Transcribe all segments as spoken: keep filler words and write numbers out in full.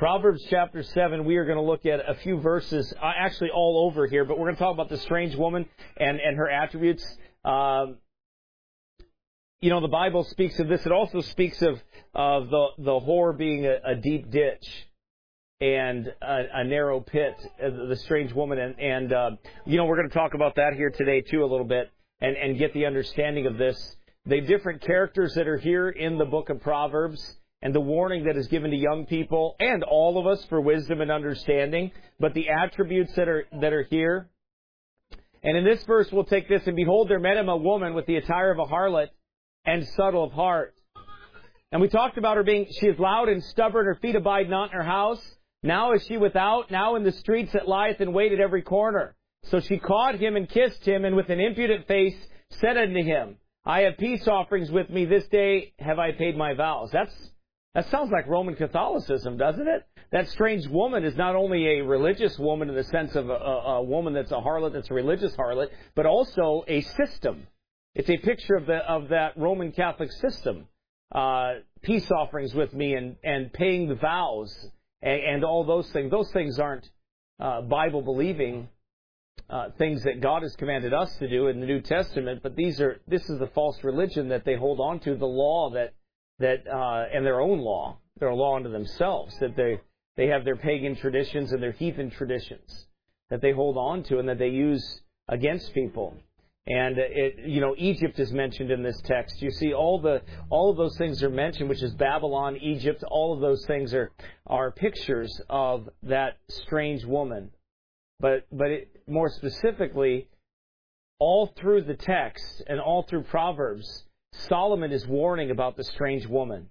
Proverbs chapter seven, we are going to look at a few verses, uh, actually all over here, but we're going to talk about the strange woman and, and her attributes. Um, you know, the Bible speaks of this. It also speaks of, of the, the whore being a, a deep ditch and a, a narrow pit, uh, the strange woman. And, and uh, you know, we're going to talk about that here today, too, a little bit, and, and get the understanding of this. The different characters that are here in the book of Proverbs, and the warning that is given to young people and all of us for wisdom and understanding, but the attributes that are that are here. And in this verse, we'll take this, and behold, there met him a woman with the attire of a harlot and subtle of heart. And we talked about her being, she is loud and stubborn, her feet abide not in her house. Now is she without, now in the streets that lieth in wait at every corner. So she caught him and kissed him, and with an impudent face said unto him, I have peace offerings with me, this day have I paid my vows. That's That sounds like Roman Catholicism, doesn't it? That strange woman is not only a religious woman in the sense of a, a, a woman that's a harlot, that's a religious harlot, but also a system. It's a picture of the of that Roman Catholic system. Uh, peace offerings with me and, and paying the vows and, and all those things. Those things aren't uh, Bible-believing uh, things that God has commanded us to do in the New Testament, but these are this is the false religion that they hold on to, the law that that uh, and their own law, their law unto themselves, that they, they have their pagan traditions and their heathen traditions that they hold on to and that they use against people. And it, you know, Egypt is mentioned in this text. You see, all the all of those things are mentioned, which is Babylon, Egypt. All of those things are are pictures of that strange woman. But but it, more specifically, all through the text and all through Proverbs, Solomon is warning about the strange woman.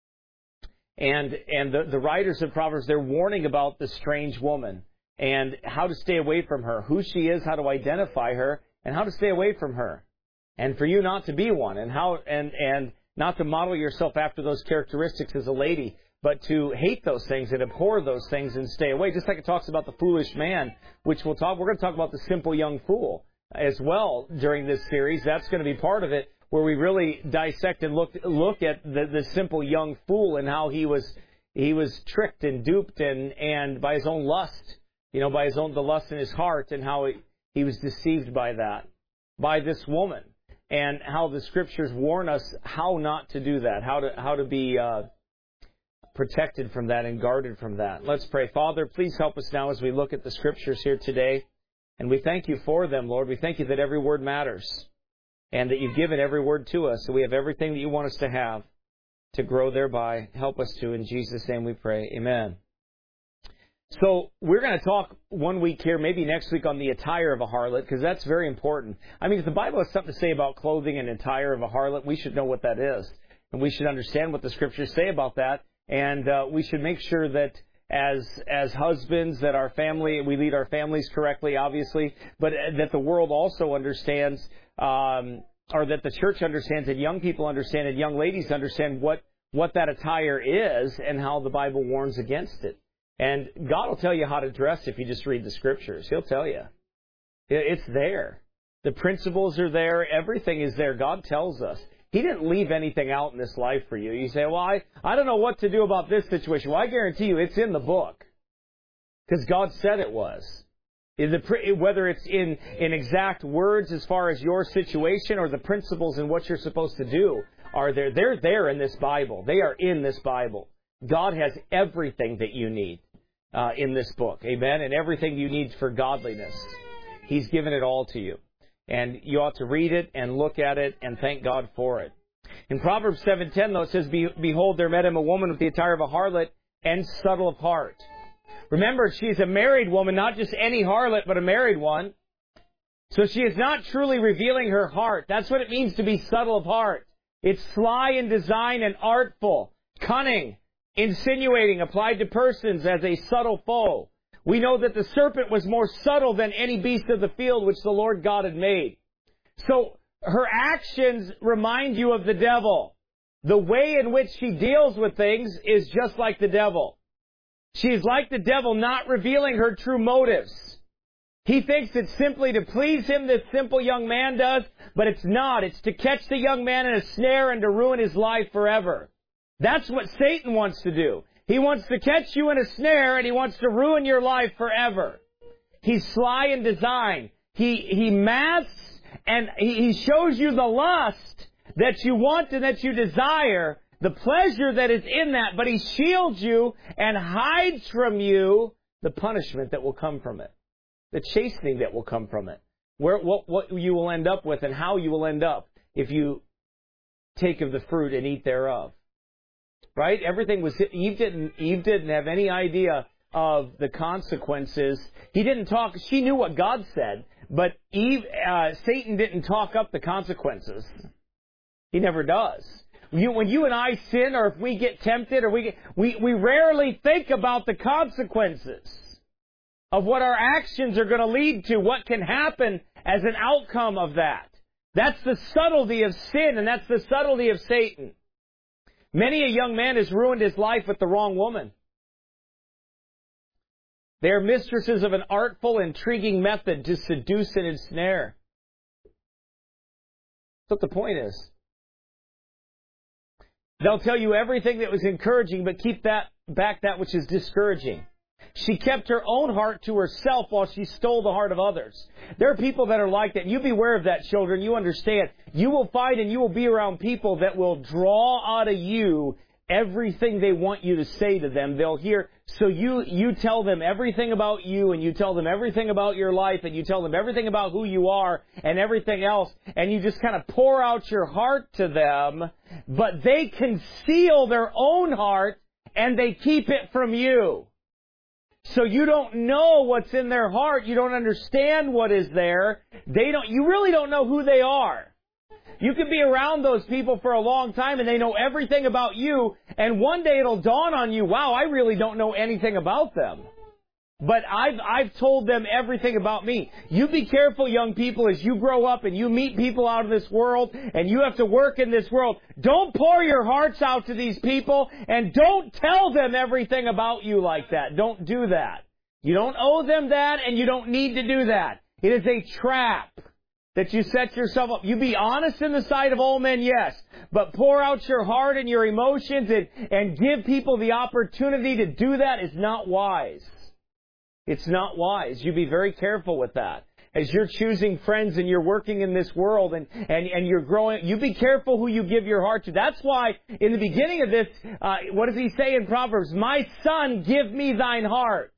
And and the, the writers of Proverbs, they're warning about the strange woman and how to stay away from her, who she is, how to identify her, and how to stay away from her. And for you not to be one, and how and, and not to model yourself after those characteristics as a lady, but to hate those things and abhor those things and stay away. Just like it talks about the foolish man, which we'll talk, we're going to talk about the simple young fool as well during this series. That's going to be part of it, where we really dissect and look look at the, the simple young fool and how he was he was tricked and duped and, and by his own lust, you know, by his own the lust in his heart, and how he, he was deceived by that, by this woman, and how the Scriptures warn us how not to do that, how to how to be uh, protected from that and guarded from that. Let's pray. Father, please help us now as we look at the Scriptures here today, and we thank you for them, Lord. We thank you that every word matters, and that you've given every word to us, so we have everything that you want us to have to grow thereby. Help us to. In Jesus' name we pray. Amen. So we're going to talk one week here, maybe next week, on the attire of a harlot, because that's very important. I mean, if the Bible has something to say about clothing and attire of a harlot, we should know what that is. And we should understand what the Scriptures say about that. And uh, we should make sure that as as husbands, that our family, we lead our families correctly, obviously, but that the world also understands, um, or that the church understands, and young people understand, and young ladies understand what, what that attire is and how the Bible warns against it. And God will tell you how to dress if you just read the Scriptures. He'll tell you. It's there. The principles are there. Everything is there. God tells us. He didn't leave anything out in this life for you. You say, well, I, I don't know what to do about this situation. Well, I guarantee you it's in the book, because God said it was. Whether it's in, in exact words as far as your situation, or the principles and what you're supposed to do are there. They're there in this Bible. They are in this Bible. God has everything that you need uh, in this book. Amen? And everything you need for godliness. He's given it all to you. And you ought to read it and look at it and thank God for it. In Proverbs seven ten, though, it says, Behold, there met him a woman with the attire of a harlot and subtle of heart. Remember, she's a married woman, not just any harlot, but a married one. So she is not truly revealing her heart. That's what it means to be subtle of heart. It's sly in design and artful, cunning, insinuating, applied to persons as a subtle foe. We know that the serpent was more subtle than any beast of the field which the Lord God had made. So her actions remind you of the devil. The way in which she deals with things is just like the devil. She's like the devil, not revealing her true motives. He thinks it's simply to please him, this simple young man does, but it's not. It's to catch the young man in a snare and to ruin his life forever. That's what Satan wants to do. He wants to catch you in a snare, and he wants to ruin your life forever. He's sly in design. He, he masks and he, he shows you the lust that you want and that you desire, the pleasure that is in that, but he shields you and hides from you the punishment that will come from it, the chastening that will come from it, where what, what you will end up with and how you will end up if you take of the fruit and eat thereof. Right? Everything was, Eve didn't, Eve didn't have any idea of the consequences. He didn't talk, she knew what God said, but Eve, uh, Satan didn't talk up the consequences. He never does. You, when you and I sin, or if we get tempted, or we get, we, we rarely think about the consequences of what our actions are going to lead to, what can happen as an outcome of that. That's the subtlety of sin, and that's the subtlety of Satan. Many a young man has ruined his life with the wrong woman. They are mistresses of an artful, intriguing method to seduce and ensnare. That's what the point is. They'll tell you everything that was encouraging, but keep that back that which is discouraging. She kept her own heart to herself while she stole the heart of others. There are people that are like that. You beware of that, children. You understand. You will find and you will be around people that will draw out of you everything they want you to say to them. They'll hear. So you, you tell them everything about you, and you tell them everything about your life, and you tell them everything about who you are and everything else, and you just kind of pour out your heart to them, but they conceal their own heart and they keep it from you. So you don't know what's in their heart. You don't understand what is there. They don't, you really don't know who they are. You could be around those people for a long time and they know everything about you, and one day it'll dawn on you, wow, I really don't know anything about them. But I've, I've told them everything about me. You be careful, young people, as you grow up and you meet people out of this world and you have to work in this world. Don't pour your hearts out to these people, and don't tell them everything about you like that. Don't do that. You don't owe them that, and you don't need to do that. It is a trap that you set yourself up. You be honest in the sight of all men, yes, but pour out your heart and your emotions and, and give people the opportunity to do that is not wise. It's not wise. You be very careful with that. As you're choosing friends and you're working in this world and, and, and you're growing, you be careful who you give your heart to. That's why in the beginning of this, uh, what does he say in Proverbs? My son, give me thine heart.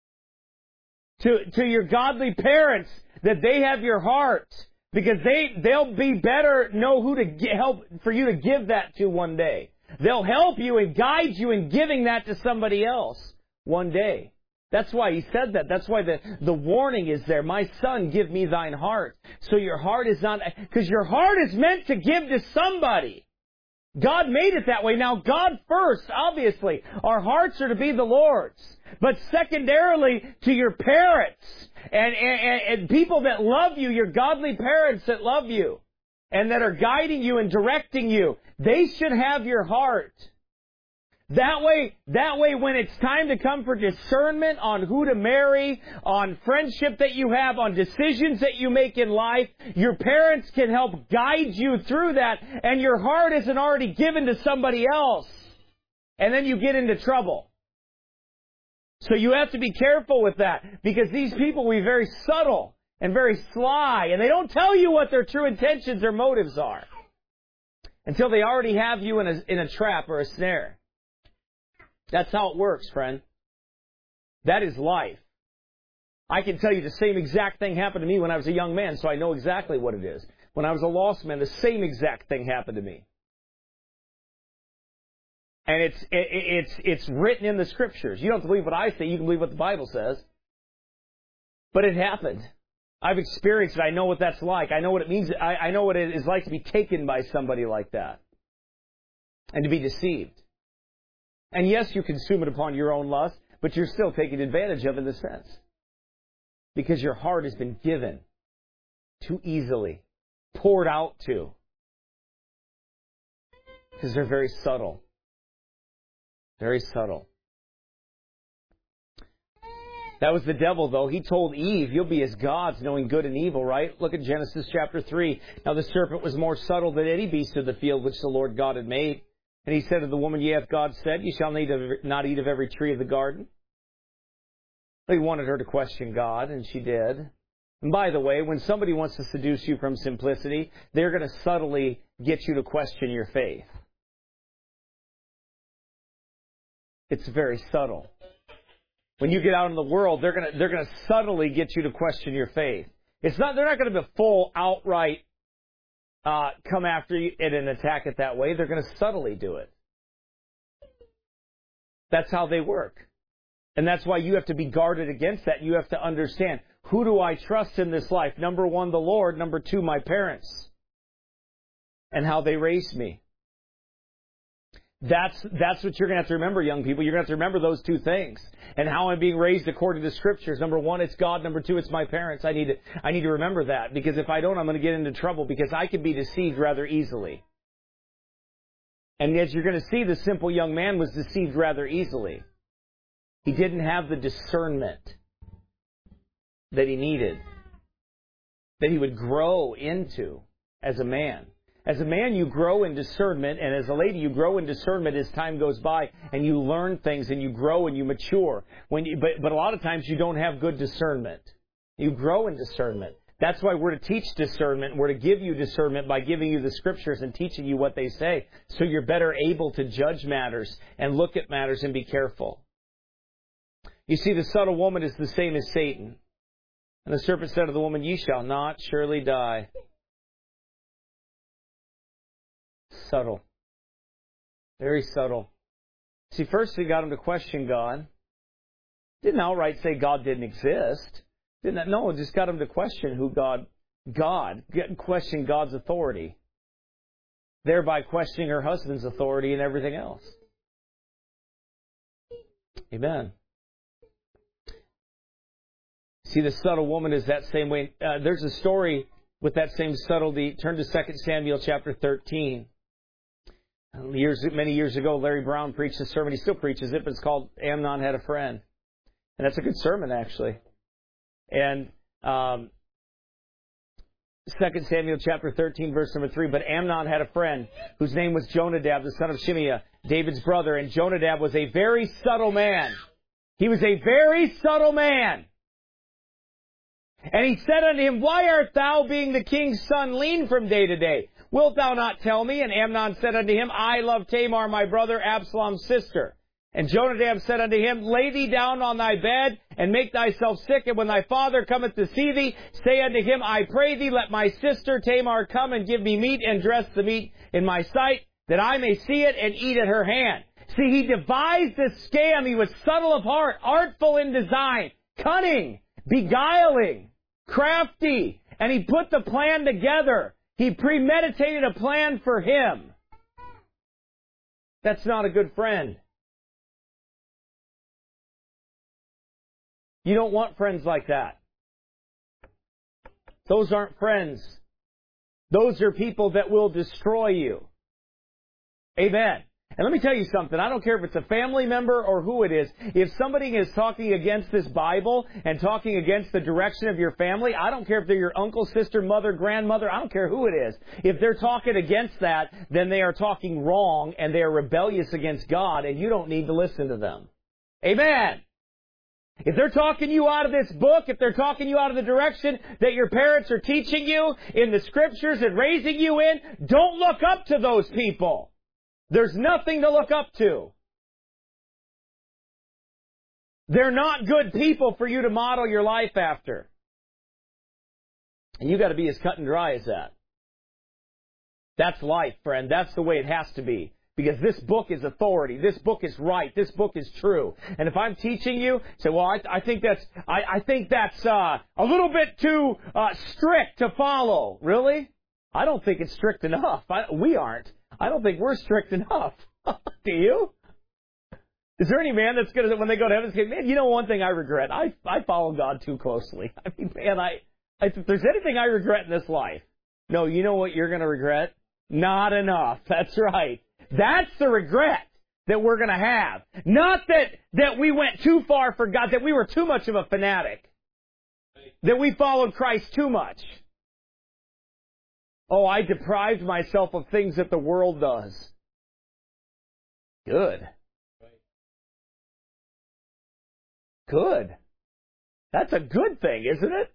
To, to your godly parents, that they have your heart, because they, they'll be better know who to get, help for you to give that to one day. They'll help you and guide you in giving that to somebody else one day. That's why he said that. That's why the, the warning is there. My son, give me thine heart. So your heart is not, because your heart is meant to give to somebody. God made it that way. Now, God first, obviously. Our hearts are to be the Lord's. But secondarily, to your parents and, and, and people that love you, your godly parents that love you and that are guiding you and directing you, they should have your heart. That way, that way, when it's time to come for discernment on who to marry, on friendship that you have, on decisions that you make in life, your parents can help guide you through that, and your heart isn't already given to somebody else. And then you get into trouble. So you have to be careful with that, because these people will be very subtle and very sly, and they don't tell you what their true intentions or motives are until they already have you in a, in a trap or a snare. That's how it works, friend. That is life. I can tell you the same exact thing happened to me when I was a young man, so I know exactly what it is. When I was a lost man, the same exact thing happened to me. And it's it, it's it's written in the Scriptures. You don't have to believe what I say. You can believe what the Bible says. But it happened. I've experienced it. I know what that's like. I know what it means. I, I know what it is like to be taken by somebody like that and to be deceived. And yes, you consume it upon your own lust, but you're still taken advantage of in the sense. Because your heart has been given too easily, poured out to. Because they're very subtle. Very subtle. That was the devil, though. He told Eve, you'll be as gods, knowing good and evil, right? Look at Genesis chapter three. Now the serpent was more subtle than any beast of the field which the Lord God had made. And he said to the woman, Yea, hath God said, You shall need of, not eat of every tree of the garden? He wanted her to question God, and she did. And by the way, when somebody wants to seduce you from simplicity, they're going to subtly get you to question your faith. It's very subtle. When you get out in the world, they're going to they're going to subtly get you to question your faith. It's not they're not going to be full outright uh, come after you and an attack it that way. They're going to subtly do it. That's how they work. And that's why you have to be guarded against that. You have to understand, who do I trust in this life? Number one, the Lord. Number two, my parents. And how they raised me. That's that's what you're going to have to remember, young people. You're going to have to remember those two things. And how I'm being raised according to the Scriptures. Number one, it's God. Number two, it's my parents. I need to, I need to remember that. Because if I don't, I'm going to get into trouble. Because I can be deceived rather easily. And as you're going to see, the simple young man was deceived rather easily. He didn't have the discernment that he needed, that he would grow into as a man. As a man, you grow in discernment, and as a lady, you grow in discernment as time goes by, and you learn things, and you grow and you mature. When you, but, but a lot of times you don't have good discernment. You grow in discernment. That's why we're to teach discernment. We're to give you discernment by giving you the Scriptures and teaching you what they say, so you're better able to judge matters and look at matters and be careful. You see, the subtle woman is the same as Satan. And the serpent said to the woman, Ye shall not surely die. Subtle. Very subtle. See, first he got him to question God. Didn't outright say God didn't exist. Didn't no, just got him to question who God, God, question God's authority. Thereby questioning her husband's authority and everything else. Amen. See, the subtle woman is that same way. Uh, there's a story with that same subtlety. Turn to Second Samuel chapter thirteen. Years, many years ago, Larry Brown preached a sermon. He still preaches it, but it's called Amnon Had a Friend. And that's a good sermon, actually. And um, Second Samuel chapter thirteen, verse number three. But Amnon had a friend whose name was Jonadab, the son of Shimeah, David's brother. And Jonadab was a very subtle man. He was a very subtle man. And he said unto him, Why art thou, being the king's son, lean from day to day? Wilt thou not tell me? And Amnon said unto him, I love Tamar, my brother, Absalom's sister. And Jonadab said unto him, Lay thee down on thy bed, and make thyself sick, and when thy father cometh to see thee, say unto him, I pray thee, let my sister Tamar come and give me meat, and dress the meat in my sight, that I may see it and eat at her hand. See, he devised this scam. He was subtle of heart, artful in design, cunning, beguiling, crafty, and he put the plan together. He premeditated a plan for him. That's not a good friend. You don't want friends like that. Those aren't friends. Those are people that will destroy you. Amen. And let me tell you something. I don't care if it's a family member or who it is. If somebody is talking against this Bible and talking against the direction of your family, I don't care if they're your uncle, sister, mother, grandmother. I don't care who it is. If they're talking against that, then they are talking wrong and they are rebellious against God, and you don't need to listen to them. Amen. If they're talking you out of this book, if they're talking you out of the direction that your parents are teaching you in the Scriptures and raising you in, don't look up to those people. There's nothing to look up to. They're not good people for you to model your life after. And you got to be as cut and dry as that. That's life, friend. That's the way it has to be. Because this book is authority. This book is right. This book is true. And if I'm teaching you, say, well, I, I think that's, I, I think that's uh, a little bit too uh, strict to follow. Really? I don't think it's strict enough. I, we aren't. I don't think we're strict enough. Do you? Is there any man that's going to, when they go to heaven, say, man, you know one thing I regret? I I follow God too closely. I mean, man, I, I if there's anything I regret in this life, no, you know what you're going to regret? Not enough. That's right. That's the regret that we're going to have. Not that, that we went too far for God, that we were too much of a fanatic, that we followed Christ too much. Oh, I deprived myself of things that the world does. Good. Good. That's a good thing, isn't it?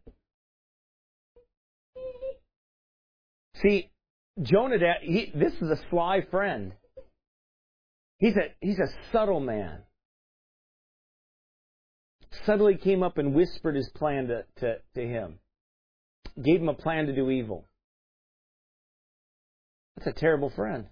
See, Jonadab, he, this is a sly friend. He's a, he's a subtle man. Suddenly came up and whispered his plan to, to, to him. Gave him a plan to do evil. That's a terrible friend.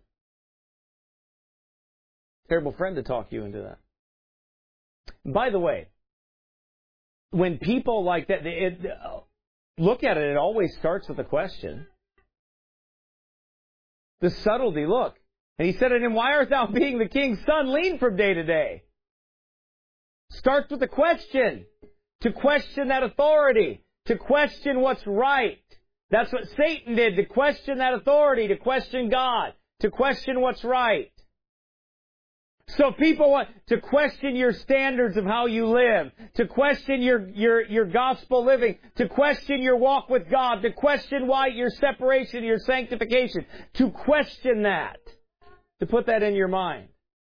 Terrible friend to talk you into that. By the way, when people like that, it, look at it, it always starts with a question. The subtlety, look. And he said to him, why art thou being the king's son lean from day to day? Starts with a question. To question that authority. To question what's right. That's what Satan did, to question that authority, to question God, to question what's right. So people want to question your standards of how you live, to question your, your, your gospel living, to question your walk with God, to question why your separation, your sanctification, to question that, to put that in your mind.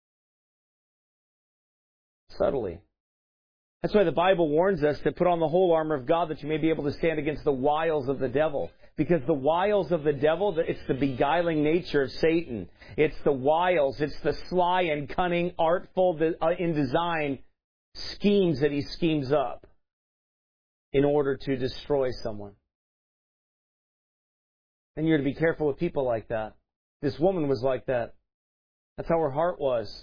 Subtly. That's why the Bible warns us to put on the whole armor of God that you may be able to stand against the wiles of the devil. Because the wiles of the devil, it's the beguiling nature of Satan. It's the wiles, it's the sly and cunning, artful in design schemes that he schemes up in order to destroy someone. And you're to be careful with people like that. This woman was like that. That's how her heart was.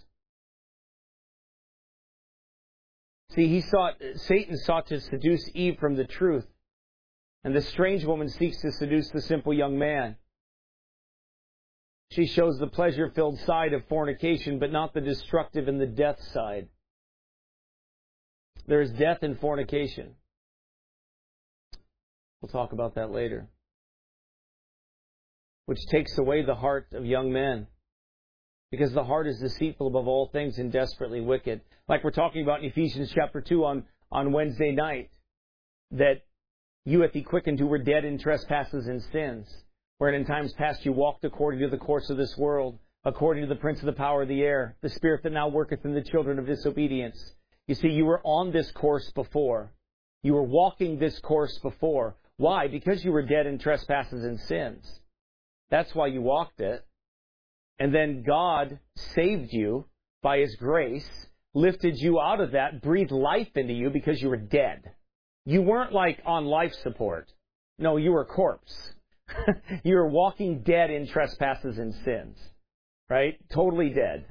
See, he sought, Satan sought to seduce Eve from the truth. And the strange woman seeks to seduce the simple young man. She shows the pleasure-filled side of fornication, but not the destructive and the death side. There is death in fornication. We'll talk about that later. Which takes away the heart of young men. Because the heart is deceitful above all things and desperately wicked. Like we're talking about in Ephesians chapter two on, on Wednesday night. That you hath he quickened who were dead in trespasses and sins. Wherein in times past you walked according to the course of this world. According to the prince of the power of the air. The spirit that now worketh in the children of disobedience. You see, you were on this course before. You were walking this course before. Why? Because you were dead in trespasses and sins. That's why you walked it. And then God saved you by His grace, lifted you out of that, breathed life into you because you were dead. You weren't like on life support. No, you were a corpse. You were walking dead in trespasses and sins. Right? Totally dead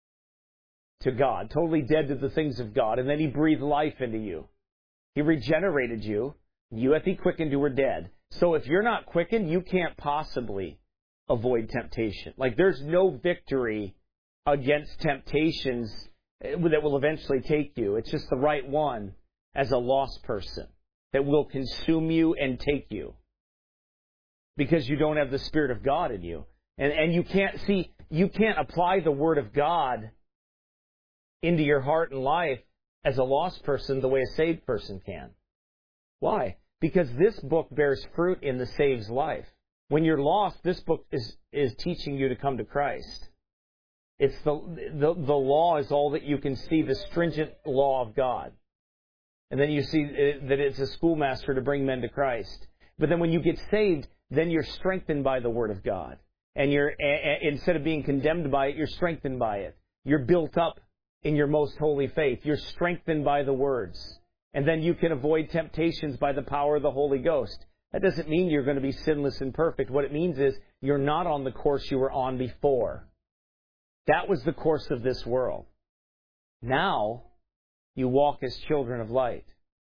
to God. Totally dead to the things of God. And then He breathed life into you. He regenerated you. You hath He quickened who were dead. So if you're not quickened, you can't possibly avoid temptation. Like there's no victory against temptations that will eventually take you. It's just the right one as a lost person that will consume you and take you. Because you don't have the Spirit of God in you. And and you can't see, you can't apply the Word of God into your heart and life as a lost person the way a saved person can. Why? Because this book bears fruit in the saved's life. When you're lost, this book is, is teaching you to come to Christ. It's the, the the law is all that you can see, the stringent law of God. And then you see that it's a schoolmaster to bring men to Christ. But then when you get saved, then you're strengthened by the Word of God. And you're a, a, instead of being condemned by it, you're strengthened by it. You're built up in your most holy faith. You're strengthened by the words. And then you can avoid temptations by the power of the Holy Ghost. That doesn't mean you're going to be sinless and perfect. What it means is you're not on the course you were on before. That was the course of this world. Now, you walk as children of light.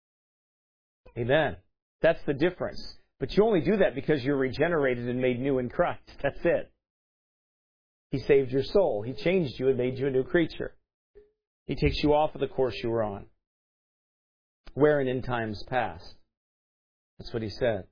Amen. That's the difference. But you only do that because you're regenerated and made new in Christ. That's it. He saved your soul. He changed you and made you a new creature. He takes you off of the course you were on. Wherein in times past. That's what he said.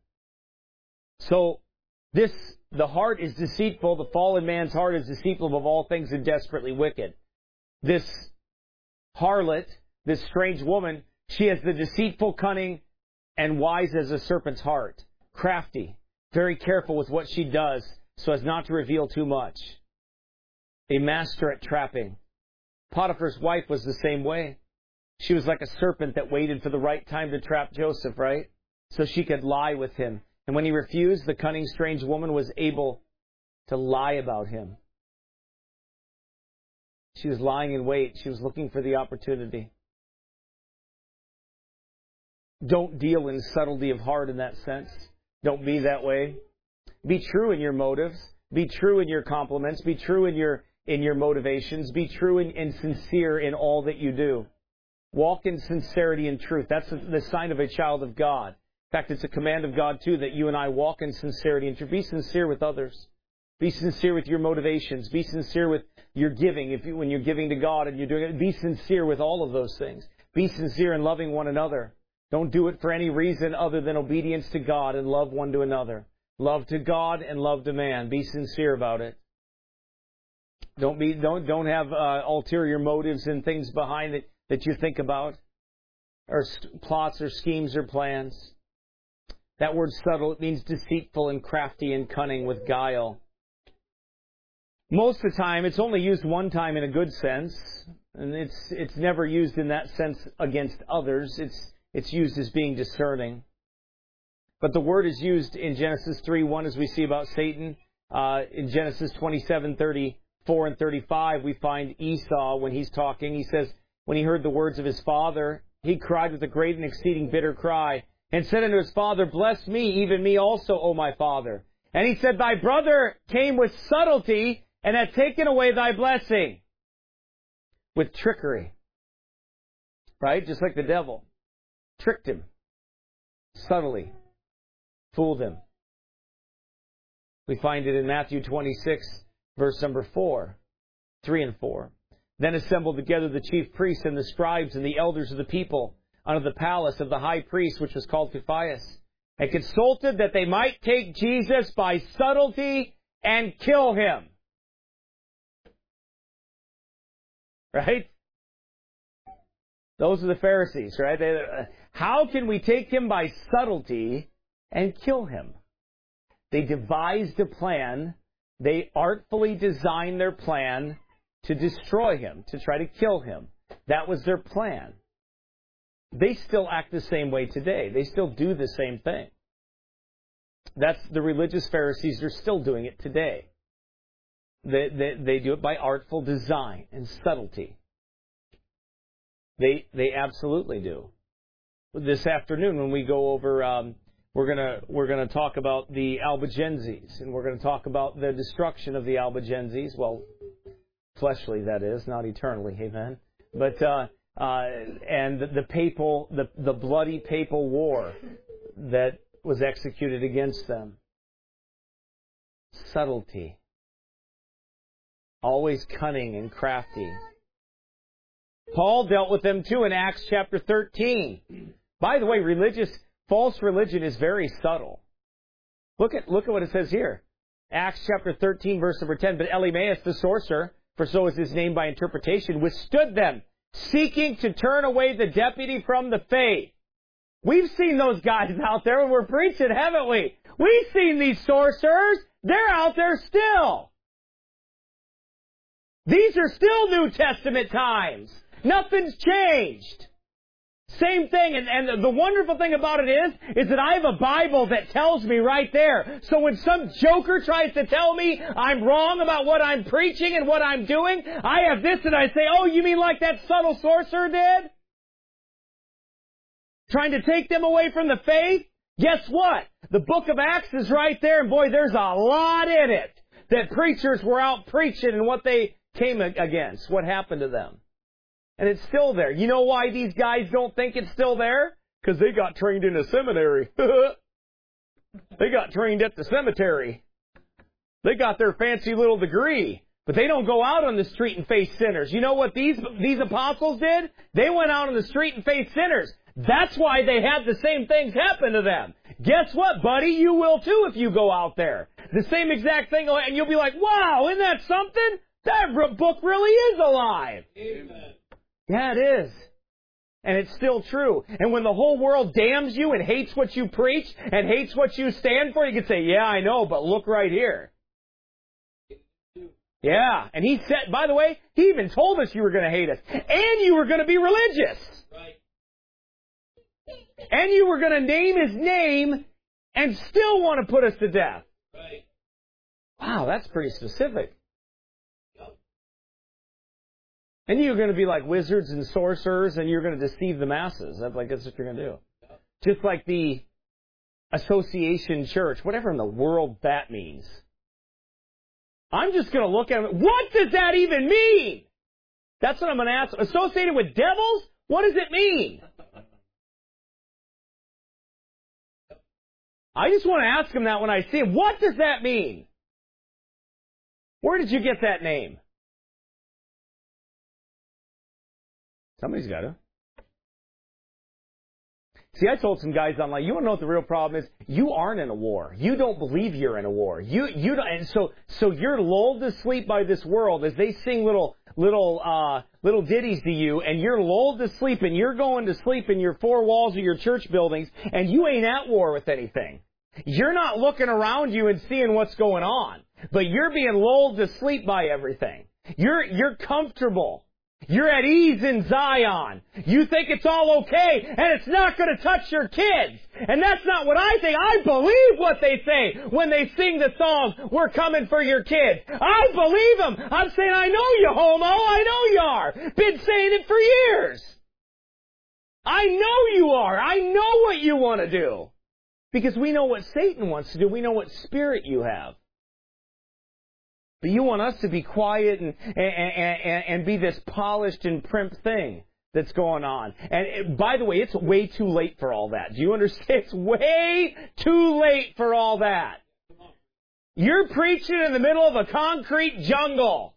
So, this, the heart is deceitful. The fallen man's heart is deceitful above all things and desperately wicked. This harlot, this strange woman, she has the deceitful, cunning, and wise as a serpent's heart. Crafty. Very careful with what she does so as not to reveal too much. A master at trapping. Potiphar's wife was the same way. She was like a serpent that waited for the right time to trap Joseph, right? So she could lie with him. And when he refused, the cunning, strange woman was able to lie about him. She was lying in wait. She was looking for the opportunity. Don't deal in subtlety of heart in that sense. Don't be that way. Be true in your motives. Be true in your compliments. Be true in your in your motivations. Be true and, and sincere in all that you do. Walk in sincerity and truth. That's the sign of a child of God. In fact, it's a command of God, too, that you and I walk in sincerity and truth. Be sincere with others. Be sincere with your motivations. Be sincere with your giving. If you, when you're giving to God and you're doing it, be sincere with all of those things. Be sincere in loving one another. Don't do it for any reason other than obedience to God and love one to another. Love to God and love to man. Be sincere about it. Don't be don't don't have uh, ulterior motives and things behind it that you think about, or st- plots or schemes or plans. That word subtle, it means deceitful and crafty and cunning with guile. Most of the time, it's only used one time in a good sense, and it's it's never used in that sense against others. It's it's used as being discerning. But the word is used in Genesis three one, as we see about Satan. Uh, in Genesis twenty-seven, thirty-four and thirty-five, we find Esau, when he's talking, he says, when he heard the words of his father, he cried with a great and exceeding bitter cry, and said unto his father, Bless me, even me also, O my father. And he said, Thy brother came with subtlety, and hath taken away thy blessing. With trickery. Right? Just like the devil. Tricked him. Subtly. Fooled him. We find it in Matthew twenty-six, verse number four, three and four. Then assembled together the chief priests and the scribes and the elders of the people unto the palace of the high priest, which was called Caiaphas, and consulted that they might take Jesus by subtlety and kill him. Right? Those are the Pharisees, right? They, uh, how can we take him by subtlety and kill him? They devised a plan. They artfully designed their plan to destroy him, to try to kill him. That was their plan. They still act the same way today. They still do the same thing. That's the religious Pharisees are still doing it today. They, they, they do it by artful design and subtlety. They they absolutely do. This afternoon, when we go over, um, we're gonna we're gonna talk about the Albigenses, and we're gonna talk about the destruction of the Albigenses. Well, fleshly, that is, not eternally. Amen. But uh, uh, and the, the papal, the the bloody papal war that was executed against them. Subtlety. Always cunning and crafty. Paul dealt with them too in Acts chapter thirteen. By the way, religious, false religion is very subtle. Look at, look at what it says here. Acts chapter thirteen, verse number ten. But Elymas the sorcerer, for so is his name by interpretation, withstood them, seeking to turn away the deputy from the faith. We've seen those guys out there when we're preaching, haven't we? We've seen these sorcerers. They're out there still. These are still New Testament times. Nothing's changed. Same thing. And, and the wonderful thing about it is, is that I have a Bible that tells me right there. So when some joker tries to tell me I'm wrong about what I'm preaching and what I'm doing, I have this and I say, oh, you mean like that subtle sorcerer did? Trying to take them away from the faith? Guess what? The book of Acts is right there, and boy, there's a lot in it that preachers were out preaching and what they came against, what happened to them. And it's still there. You know why these guys don't think it's still there? Because they got trained in a seminary. They got trained at the cemetery. They got their fancy little degree. But they don't go out on the street and face sinners. You know what these these apostles did? They went out on the street and faced sinners. That's why they had the same things happen to them. Guess what, buddy? You will too if you go out there. The same exact thing, and you'll be like, wow, isn't that something? That book really is alive. Amen. Yeah, it is. And it's still true. And when the whole world damns you and hates what you preach and hates what you stand for, you can say, yeah, I know, but look right here. Yeah, and he said, by the way, he even told us you were going to hate us. And you were going to be religious. Right. And you were going to name his name and still want to put us to death. Right. Wow, that's pretty specific. And you're going to be like wizards and sorcerers, and you're going to deceive the masses. That's like that's what you're going to do. Just like the Association Church, whatever in the world that means. I'm just going to look at it. What does that even mean? That's what I'm going to ask. Associated with devils? What does it mean? I just want to ask him that when I see him. What does that mean? Where did you get that name? Somebody's got to. See, I told some guys online, you want to know what the real problem is? You aren't in a war. You don't believe you're in a war. You, you don't, and so, so you're lulled to sleep by this world as they sing little, little, uh, little ditties to you, and you're lulled to sleep, and you're going to sleep in your four walls of your church buildings, and you ain't at war with anything. You're not looking around you and seeing what's going on, but you're being lulled to sleep by everything. You're, you're comfortable. You're at ease in Zion. You think it's all okay, and it's not going to touch your kids. And that's not what I think. I believe what they say when they sing the song, "We're coming for your kids." I believe them. I'm saying, I know you, homo. I know you are. Been saying it for years. I know you are. I know what you want to do. Because we know what Satan wants to do. We know what spirit you have. But you want us to be quiet and, and, and, and be this polished and primp thing that's going on. And it, by the way, it's way too late for all that. Do you understand? It's way too late for all that. You're preaching in the middle of a concrete jungle.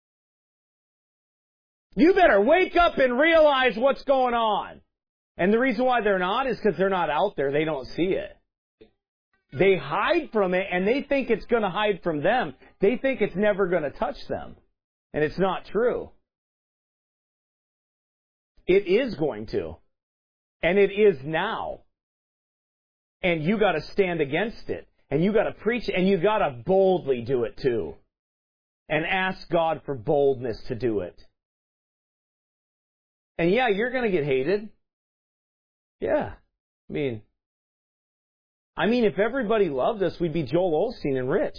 You better wake up and realize what's going on. And the reason why they're not is because they're not out there. They don't see it. They hide from it, and they think it's going to hide from them. They think it's never going to touch them. And it's not true. It is going to. And it is now. And you got to stand against it. And you got to preach, and you got to boldly do it too. And ask God for boldness to do it. And yeah, you're going to get hated. Yeah. I mean... I mean, if everybody loved us, we'd be Joel Osteen and rich.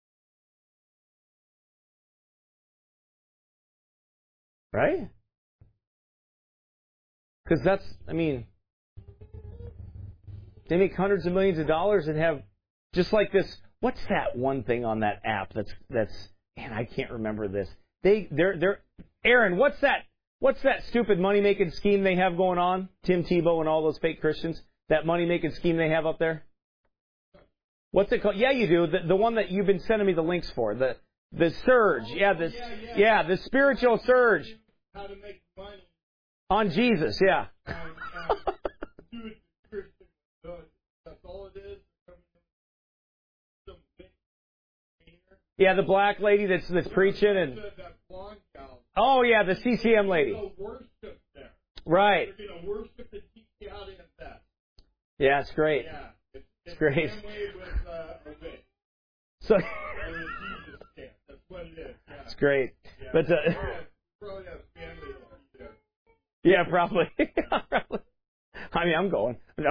Right? Because that's, I mean, they make hundreds of millions of dollars and have, just like this, what's that one thing on that app that's, that's, man, I can't remember this. They, they're, they're, Aaron, what's that, what's that stupid money-making scheme they have going on? Tim Tebow and all those fake Christians? That money-making scheme they have up there? What's it called? Yeah, you do. The, the one that you've been sending me the links for. The the surge. Yeah, the, yeah, yeah. yeah, the spiritual surge. How to make money. On Jesus, yeah. And, and do it Christian. That's all it is. Some big painter. Yeah, the black lady that's that's preaching and. That blonde gal. Oh yeah, the C C M lady. They're going to worship there. Right. They're going to worship and teach you how to invest. Yeah, it's great. Yeah. It's, it's great. the same way with uh, a witch. So. Or a Jesus camp. That's what it is. Yeah. It's great. Yeah. But uh, probably have family there. yeah, probably. probably. I mean, I'm going. No.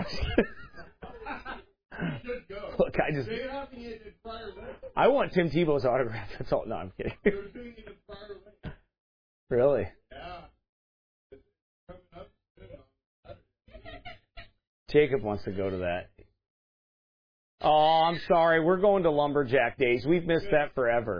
You should go. Look, I just. They're having it in Prior Lake. I want Tim Tebow's autograph. That's all. No, I'm kidding. They're doing it in Prior Lake. Really? Yeah. It's coming up soon. Jacob wants to go to that. Oh, I'm sorry. We're going to Lumberjack Days. We've missed that forever.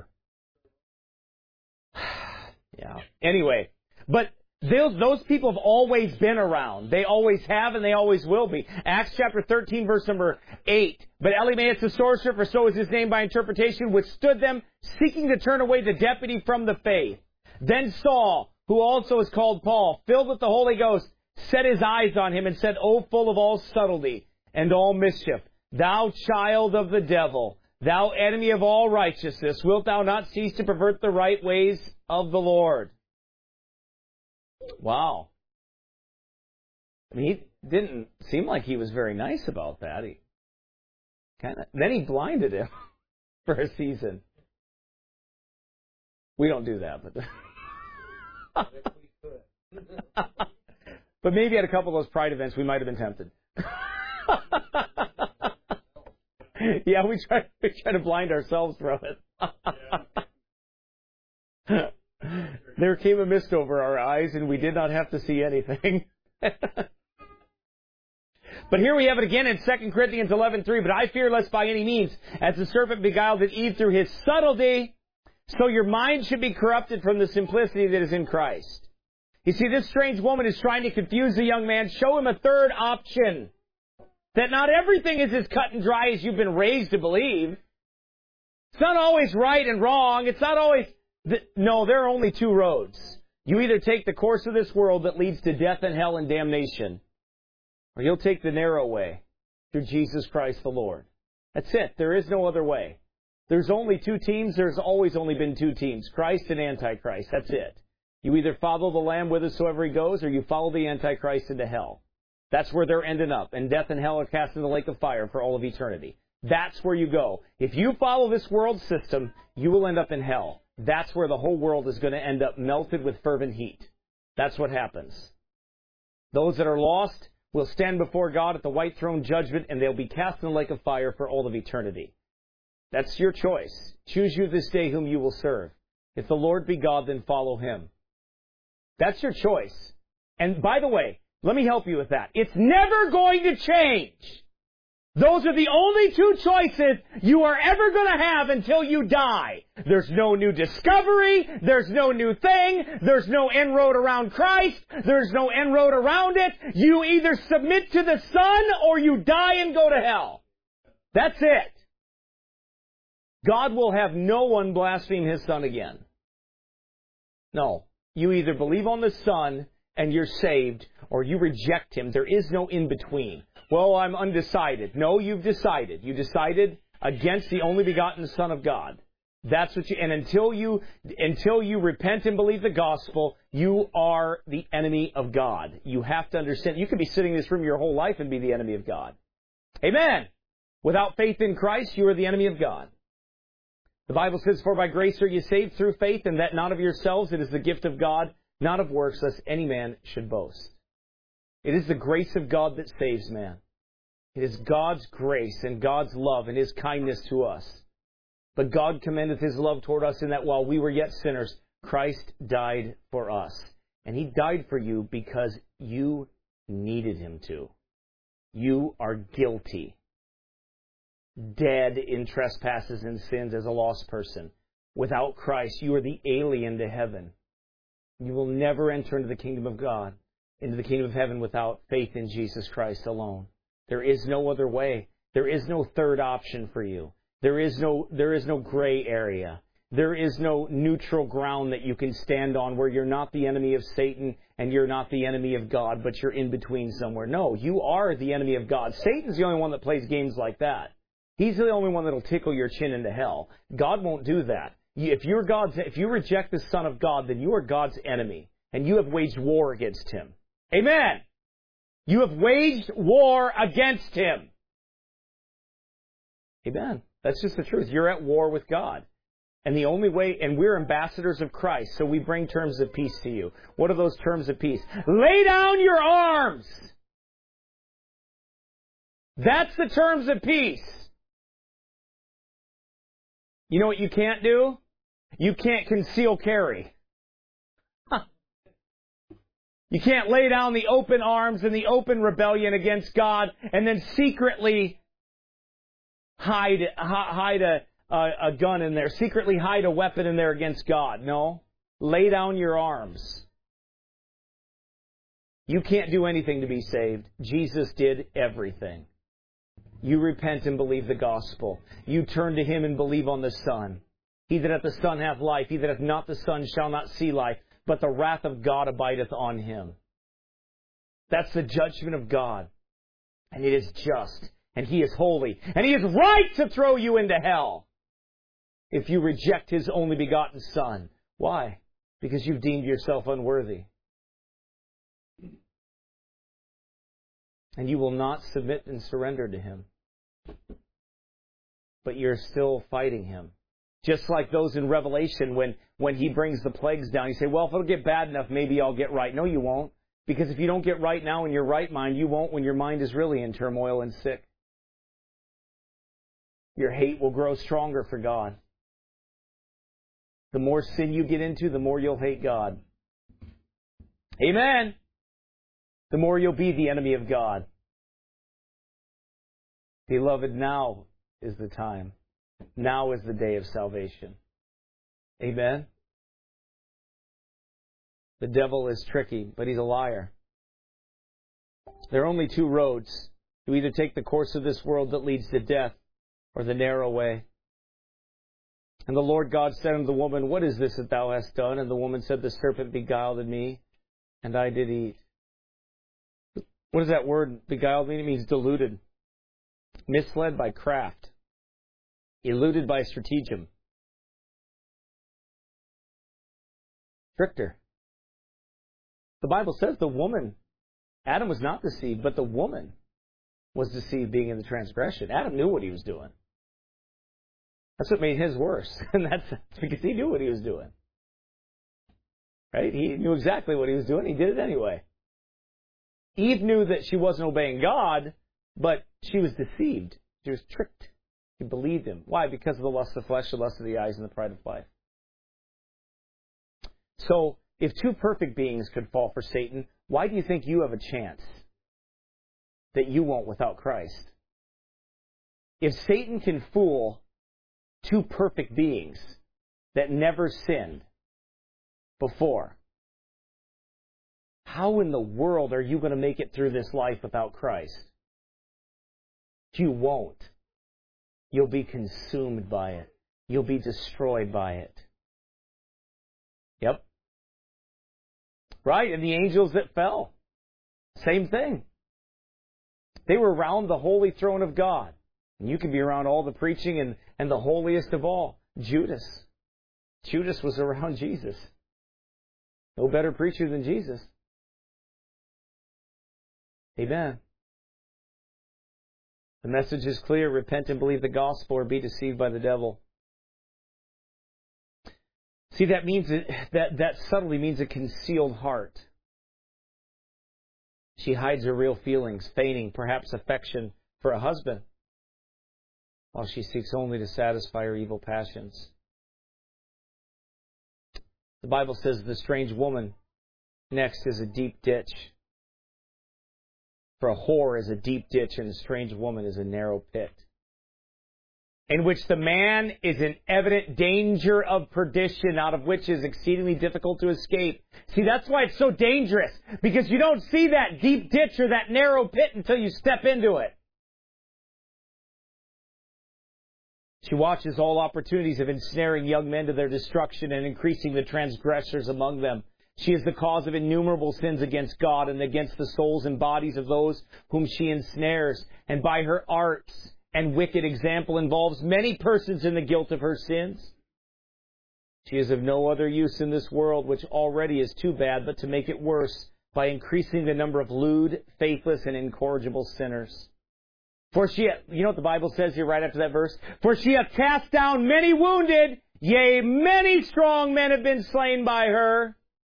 Yeah. Anyway, but those, those people have always been around. They always have and they always will be. Acts chapter thirteen, verse number eight. But Elymaeus the sorcerer, for so is his name by interpretation, withstood them, seeking to turn away the deputy from the faith. Then Saul, who also is called Paul, filled with the Holy Ghost, set his eyes on him and said, O full of all subtlety and all mischief, thou child of the devil, thou enemy of all righteousness, wilt thou not cease to pervert the right ways of the Lord? Wow. I mean, he didn't seem like he was very nice about that. He kind of, then he blinded him for a season. We don't do that, but but maybe at a couple of those Pride events we might have been tempted. Yeah, we try we try to blind ourselves from it. There came a mist over our eyes, and we did not have to see anything. But here we have it again in Second Corinthians eleven three. But I fear lest by any means, as the serpent beguiled Eve through his subtlety, so your mind should be corrupted from the simplicity that is in Christ. You see, this strange woman is trying to confuse the young man, show him a third option. That not everything is as cut and dry as you've been raised to believe. It's not always right and wrong. It's not always... Th- no, there are only two roads. You either take the course of this world that leads to death and hell and damnation, or you'll take the narrow way through Jesus Christ the Lord. That's it. There is no other way. There's only two teams. There's always only been two teams, Christ and Antichrist. That's it. You either follow the Lamb whithersoever he goes, or you follow the Antichrist into hell. That's where they're ending up. And death and hell are cast in the lake of fire for all of eternity. That's where you go. If you follow this world system, you will end up in hell. That's where the whole world is going to end up melted with fervent heat. That's what happens. Those that are lost will stand before God at the white throne judgment, and they'll be cast in the lake of fire for all of eternity. That's your choice. Choose you this day whom you will serve. If the Lord be God, then follow him. That's your choice. And by the way, let me help you with that. It's never going to change. Those are the only two choices you are ever going to have until you die. There's no new discovery. There's no new thing. There's no end road around Christ. There's no end road around it. You either submit to the Son or you die and go to hell. That's it. God will have no one blaspheme his Son again. No. You either believe on the Son and you're saved, or you reject him. There is no in-between. Well, I'm undecided. No, you've decided. You decided against the only begotten Son of God. That's what you, and until you, until you repent and believe the gospel, you are the enemy of God. You have to understand. You could be sitting in this room your whole life and be the enemy of God. Amen. Without faith in Christ, you are the enemy of God. The Bible says, for by grace are you saved through faith, and that not of yourselves, it is the gift of God, not of works, lest any man should boast. It is the grace of God that saves man. It is God's grace and God's love and his kindness to us. But God commendeth his love toward us in that while we were yet sinners, Christ died for us. And he died for you because you needed him to. You are guilty. Dead in trespasses and sins as a lost person. Without Christ, you are the alien to heaven. You will never enter into the kingdom of God, into the kingdom of heaven, without faith in Jesus Christ alone. There is no other way. There is no third option for you. There is no, there is no gray area. There is no neutral ground that you can stand on where you're not the enemy of Satan and you're not the enemy of God, but you're in between somewhere. No, you are the enemy of God. Satan's the only one that plays games like that. He's the only one that'll tickle your chin into hell. God won't do that. If you're God's, if you reject the Son of God, then you are God's enemy, and you have waged war against him. Amen. You have waged war against him. Amen. That's just the truth. You're at war with God. And the only way, and we're ambassadors of Christ, so we bring terms of peace to you. What are those terms of peace? Lay down your arms. That's the terms of peace. You know what you can't do? You can't conceal carry. Huh. You can't lay down the open arms and the open rebellion against God and then secretly hide hide a, a, a gun in there, secretly hide a weapon in there against God. No. Lay down your arms. You can't do anything to be saved. Jesus did everything. You repent and believe the gospel. You turn to him and believe on the Son. He that hath the Son hath life. He that hath not the Son shall not see life, but the wrath of God abideth on him. That's the judgment of God. And it is just. And he is holy. And he is right to throw you into hell if you reject his only begotten Son. Why? Because you've deemed yourself unworthy. And you will not submit and surrender to him. But you're still fighting him. Just like those in Revelation when, when he brings the plagues down. You say, well, if it'll get bad enough, maybe I'll get right. No, you won't. Because if you don't get right now in your right mind, you won't when your mind is really in turmoil and sick. Your hate will grow stronger for God. The more sin you get into, the more you'll hate God. Amen. The more you'll be the enemy of God. Beloved, now is the time. Now is the day of salvation. Amen. The devil is tricky, but he's a liar. There are only two roads. You either take the course of this world that leads to death, or the narrow way. And the Lord God said unto the woman, what is this that thou hast done? And the woman said, the serpent beguiled me, and I did eat. What does that word beguiled mean? It means deluded, misled by craft, eluded by stratagem, tricked her. The Bible says the woman, Adam was not deceived, but the woman was deceived, being in the transgression. Adam knew what he was doing. That's what made his worse. And that's because he knew what he was doing. Right? He knew exactly what he was doing. He did it anyway. Eve knew that she wasn't obeying God, but she was deceived. She was tricked. She believed him. Why? Because of the lust of the flesh, the lust of the eyes, and the pride of life. So, if two perfect beings could fall for Satan, why do you think you have a chance that you won't without Christ? If Satan can fool two perfect beings that never sinned before, how in the world are you going to make it through this life without Christ? You won't. You'll be consumed by it. You'll be destroyed by it. Yep. Right? And the angels that fell, same thing. They were around the holy throne of God. And you can be around all the preaching and, and the holiest of all, Judas. Judas was around Jesus. No better preacher than Jesus. Amen. The message is clear. Repent and believe the gospel, or be deceived by the devil. See, that means that, that, that subtly means a concealed heart. She hides her real feelings, feigning perhaps affection for a husband, while she seeks only to satisfy her evil passions. The Bible says the strange woman next is a deep ditch. For a whore is a deep ditch, and a strange woman is a narrow pit, in which the man is in evident danger of perdition, out of which is exceedingly difficult to escape. See, that's why it's so dangerous, because you don't see that deep ditch or that narrow pit until you step into it. She watches all opportunities of ensnaring young men to their destruction and increasing the transgressors among them. She is the cause of innumerable sins against God and against the souls and bodies of those whom she ensnares. And by her arts and wicked example involves many persons in the guilt of her sins. She is of no other use in this world, which already is too bad, but to make it worse by increasing the number of lewd, faithless, and incorrigible sinners. For she, you know what the Bible says here right after that verse? For she hath cast down many wounded, yea, many strong men have been slain by her.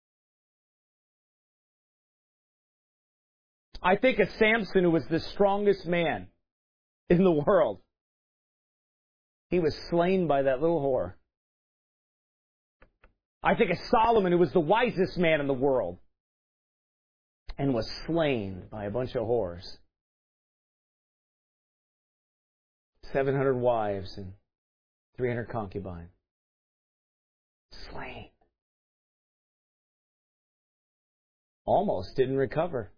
I think of Samson, who was the strongest man in the world. He was slain by that little whore. I think of Solomon, who was the wisest man in the world, and was slain by a bunch of whores. seven hundred wives and three hundred concubines. Slain. Almost didn't recover.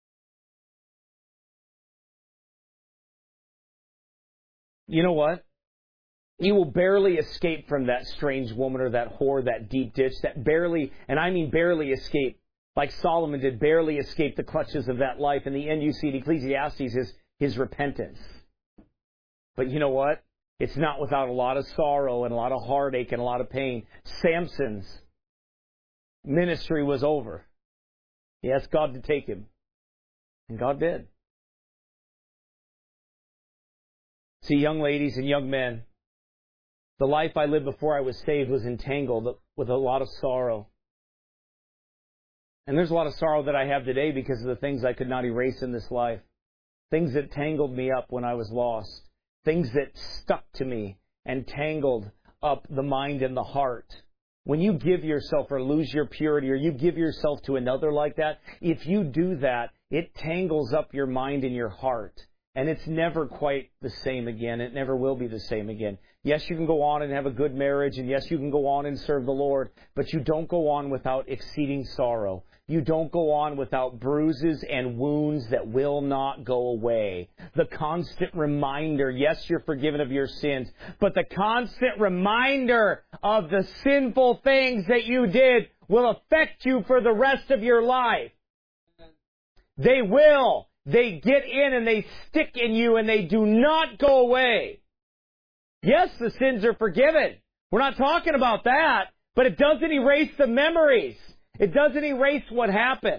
You know what? You will barely escape from that strange woman or that whore, that deep ditch, that barely, and I mean barely escape, like Solomon did, barely escape the clutches of that life. In the end, you see in Ecclesiastes his, his repentance. But you know what? It's not without a lot of sorrow and a lot of heartache and a lot of pain. Samson's ministry was over. He asked God to take him. And God did. See, young ladies and young men, The life I lived before I was saved was entangled with a lot of sorrow. And there's a lot of sorrow that I have today because of the things I could not erase in this life. Things that tangled me up when I was lost. Things that stuck to me and tangled up the mind and the heart. When you give yourself or lose your purity or you give yourself to another like that, if you do that, it tangles up your mind and your heart. And it's never quite the same again. It never will be the same again. Yes, you can go on and have a good marriage, and yes, you can go on and serve the Lord, but you don't go on without exceeding sorrow. You don't go on without bruises and wounds that will not go away. The constant reminder, yes, you're forgiven of your sins, but the constant reminder of the sinful things that you did will affect you for the rest of your life. They will. They get in and they stick in you and they do not go away. Yes, the sins are forgiven. We're not talking about that, but it doesn't erase the memories. It doesn't erase what happened.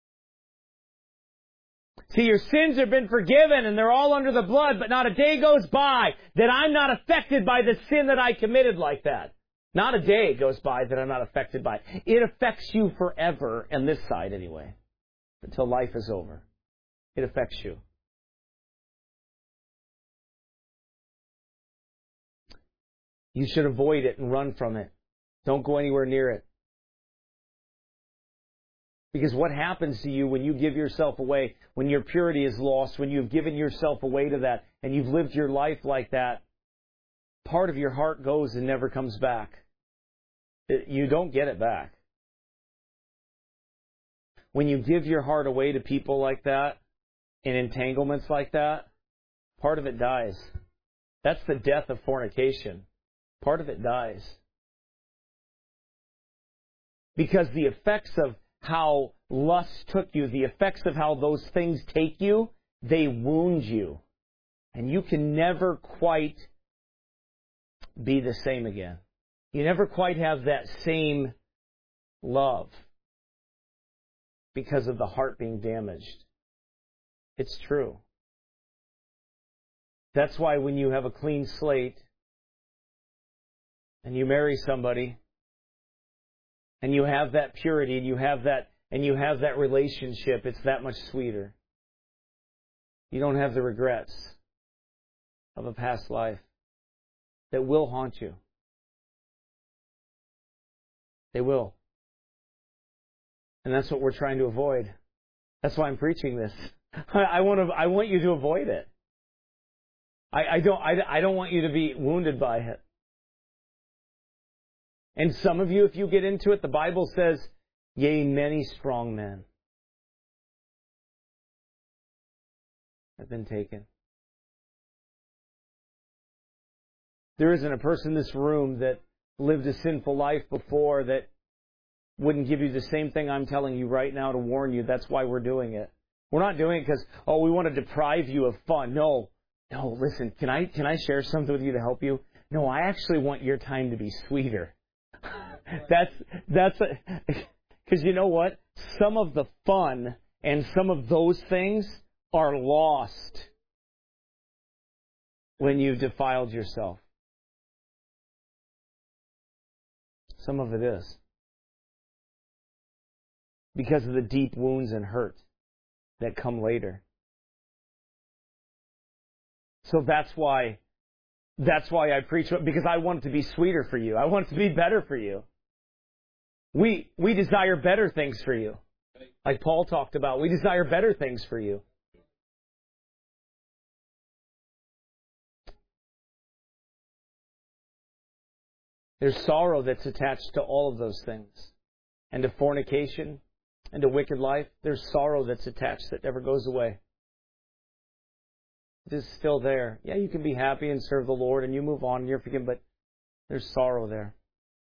See, your sins have been forgiven and they're all under the blood, but not a day goes by that I'm not affected by the sin that I committed like that. Not a day goes by that I'm not affected by it. It affects you forever, on this side anyway, until life is over. It affects you. You should avoid it and run from it. Don't go anywhere near it. Because what happens to you when you give yourself away, when your purity is lost, when you've given yourself away to that, and you've lived your life like that, part of your heart goes and never comes back. It, you don't get it back. When you give your heart away to people like that, in entanglements like that, part of it dies. That's the death of fornication. Part of it dies. Because the effects of how lust took you, the effects of how those things take you, they wound you. And you can never quite be the same again. You never quite have that same love because of the heart being damaged. It's true. That's why when you have a clean slate and you marry somebody and you have that purity and you have that and you have that relationship, it's that much sweeter. You don't have the regrets of a past life that will haunt you. They will. And that's what we're trying to avoid. That's why I'm preaching this. I want to. I want you to avoid it. I, I don't. I, I don't want you to be wounded by it. And some of you, if you get into it, the Bible says, "Yea, many strong men have been taken." There isn't a person in this room that lived a sinful life before that wouldn't give you the same thing I'm telling you right now to warn you. That's why we're doing it. We're not doing it because, oh, we want to deprive you of fun. No. No, listen, can I can I share something with you to help you? No, I actually want your time to be sweeter. that's, that's, because you know what? Some of the fun and some of those things are lost when you've defiled yourself. Some of it is. Because of the deep wounds and hurt that come later. So that's why, that's why I preach, because I want it to be sweeter for you. I want it to be better for you. We, we desire better things for you. Like Paul talked about, we desire better things for you. There's sorrow that's attached to all of those things. And to fornication, and to wicked life, there's sorrow that's attached that never goes away. It's still there. Yeah, you can be happy and serve the Lord and you move on and you're forgiven, but there's sorrow there.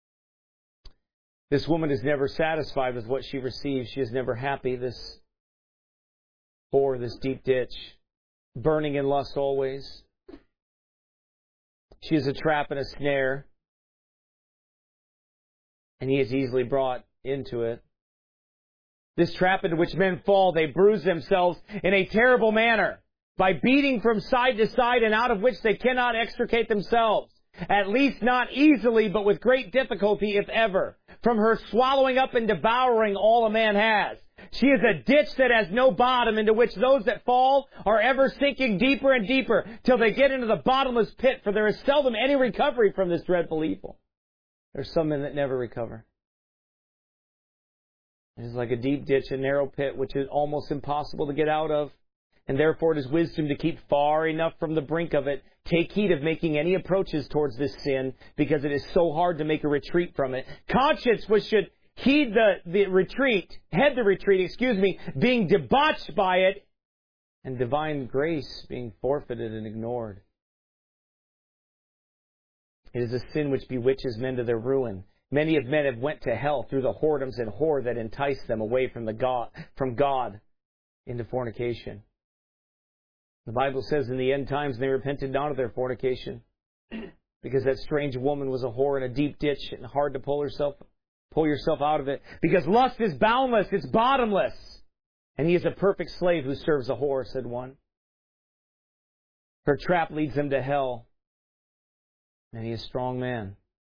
This woman is never satisfied with what she receives. She is never happy. This whore, this deep ditch, burning in lust always. She is a trap and a snare, and he is easily brought into it. This trap into which men fall, they bruise themselves in a terrible manner by beating from side to side and out of which they cannot extricate themselves. At least not easily, but with great difficulty, if ever. From her swallowing up and devouring all a man has. She is a ditch that has no bottom, into which those that fall are ever sinking deeper and deeper, till they get into the bottomless pit, for there is seldom any recovery from this dreadful evil. There's some men that never recover. It is like a deep ditch, a narrow pit, which is almost impossible to get out of. And therefore it is wisdom to keep far enough from the brink of it. Take heed of making any approaches towards this sin, because it is so hard to make a retreat from it. Conscience, which should heed the, the retreat, head the retreat, excuse me, being debauched by it, and divine grace being forfeited and ignored. It is a sin which bewitches men to their ruin. Many of men have went to hell through the whoredoms and whore that entice them away from the God, from God into fornication. The Bible says in the end times they repented not of their fornication, because that strange woman was a whore in a deep ditch and hard to pull herself, pull yourself out of it. Because lust is boundless, it's bottomless. And he is a perfect slave who serves a whore, said one. Her trap leads him to hell. And he is a strong man.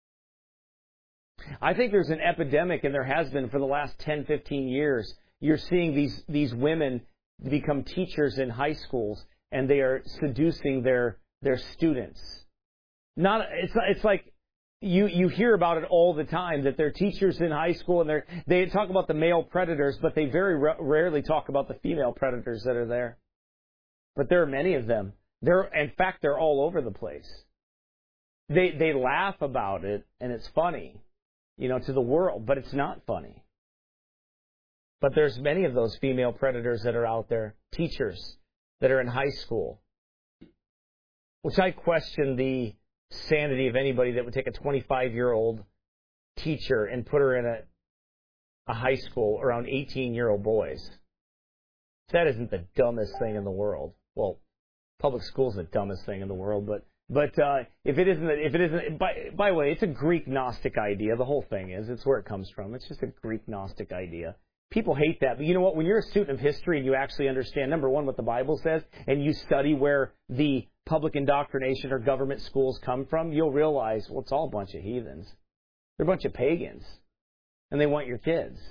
I think there's an epidemic, and there has been for the last ten, fifteen years. You're seeing these, these women become teachers in high schools, and they are seducing their, their students. Not, it's, it's like you, you hear about it all the time, that they're teachers in high school, and they're, they talk about the male predators, but they very ra- rarely talk about the female predators that are there. But there are many of them. They're, in fact, they're all over the place. They, they laugh about it, and it's funny, you know, to the world, but it's not funny. But there's many of those female predators that are out there, teachers that are in high school, which I question the sanity of anybody that would take a twenty-five-year-old teacher and put her in a, a high school around eighteen-year-old boys. That isn't the dumbest thing in the world. Well, public school's the dumbest thing in the world, but but uh, if it isn't, if it isn't, by by the way, it's a Greek Gnostic idea. The whole thing is, it's where it comes from. It's just a Greek Gnostic idea. People hate that, but you know what? When you're a student of history and you actually understand, number one, what the Bible says, and you study where the public indoctrination or government schools come from, you'll realize, well, it's all a bunch of heathens. They're a bunch of pagans, and they want your kids.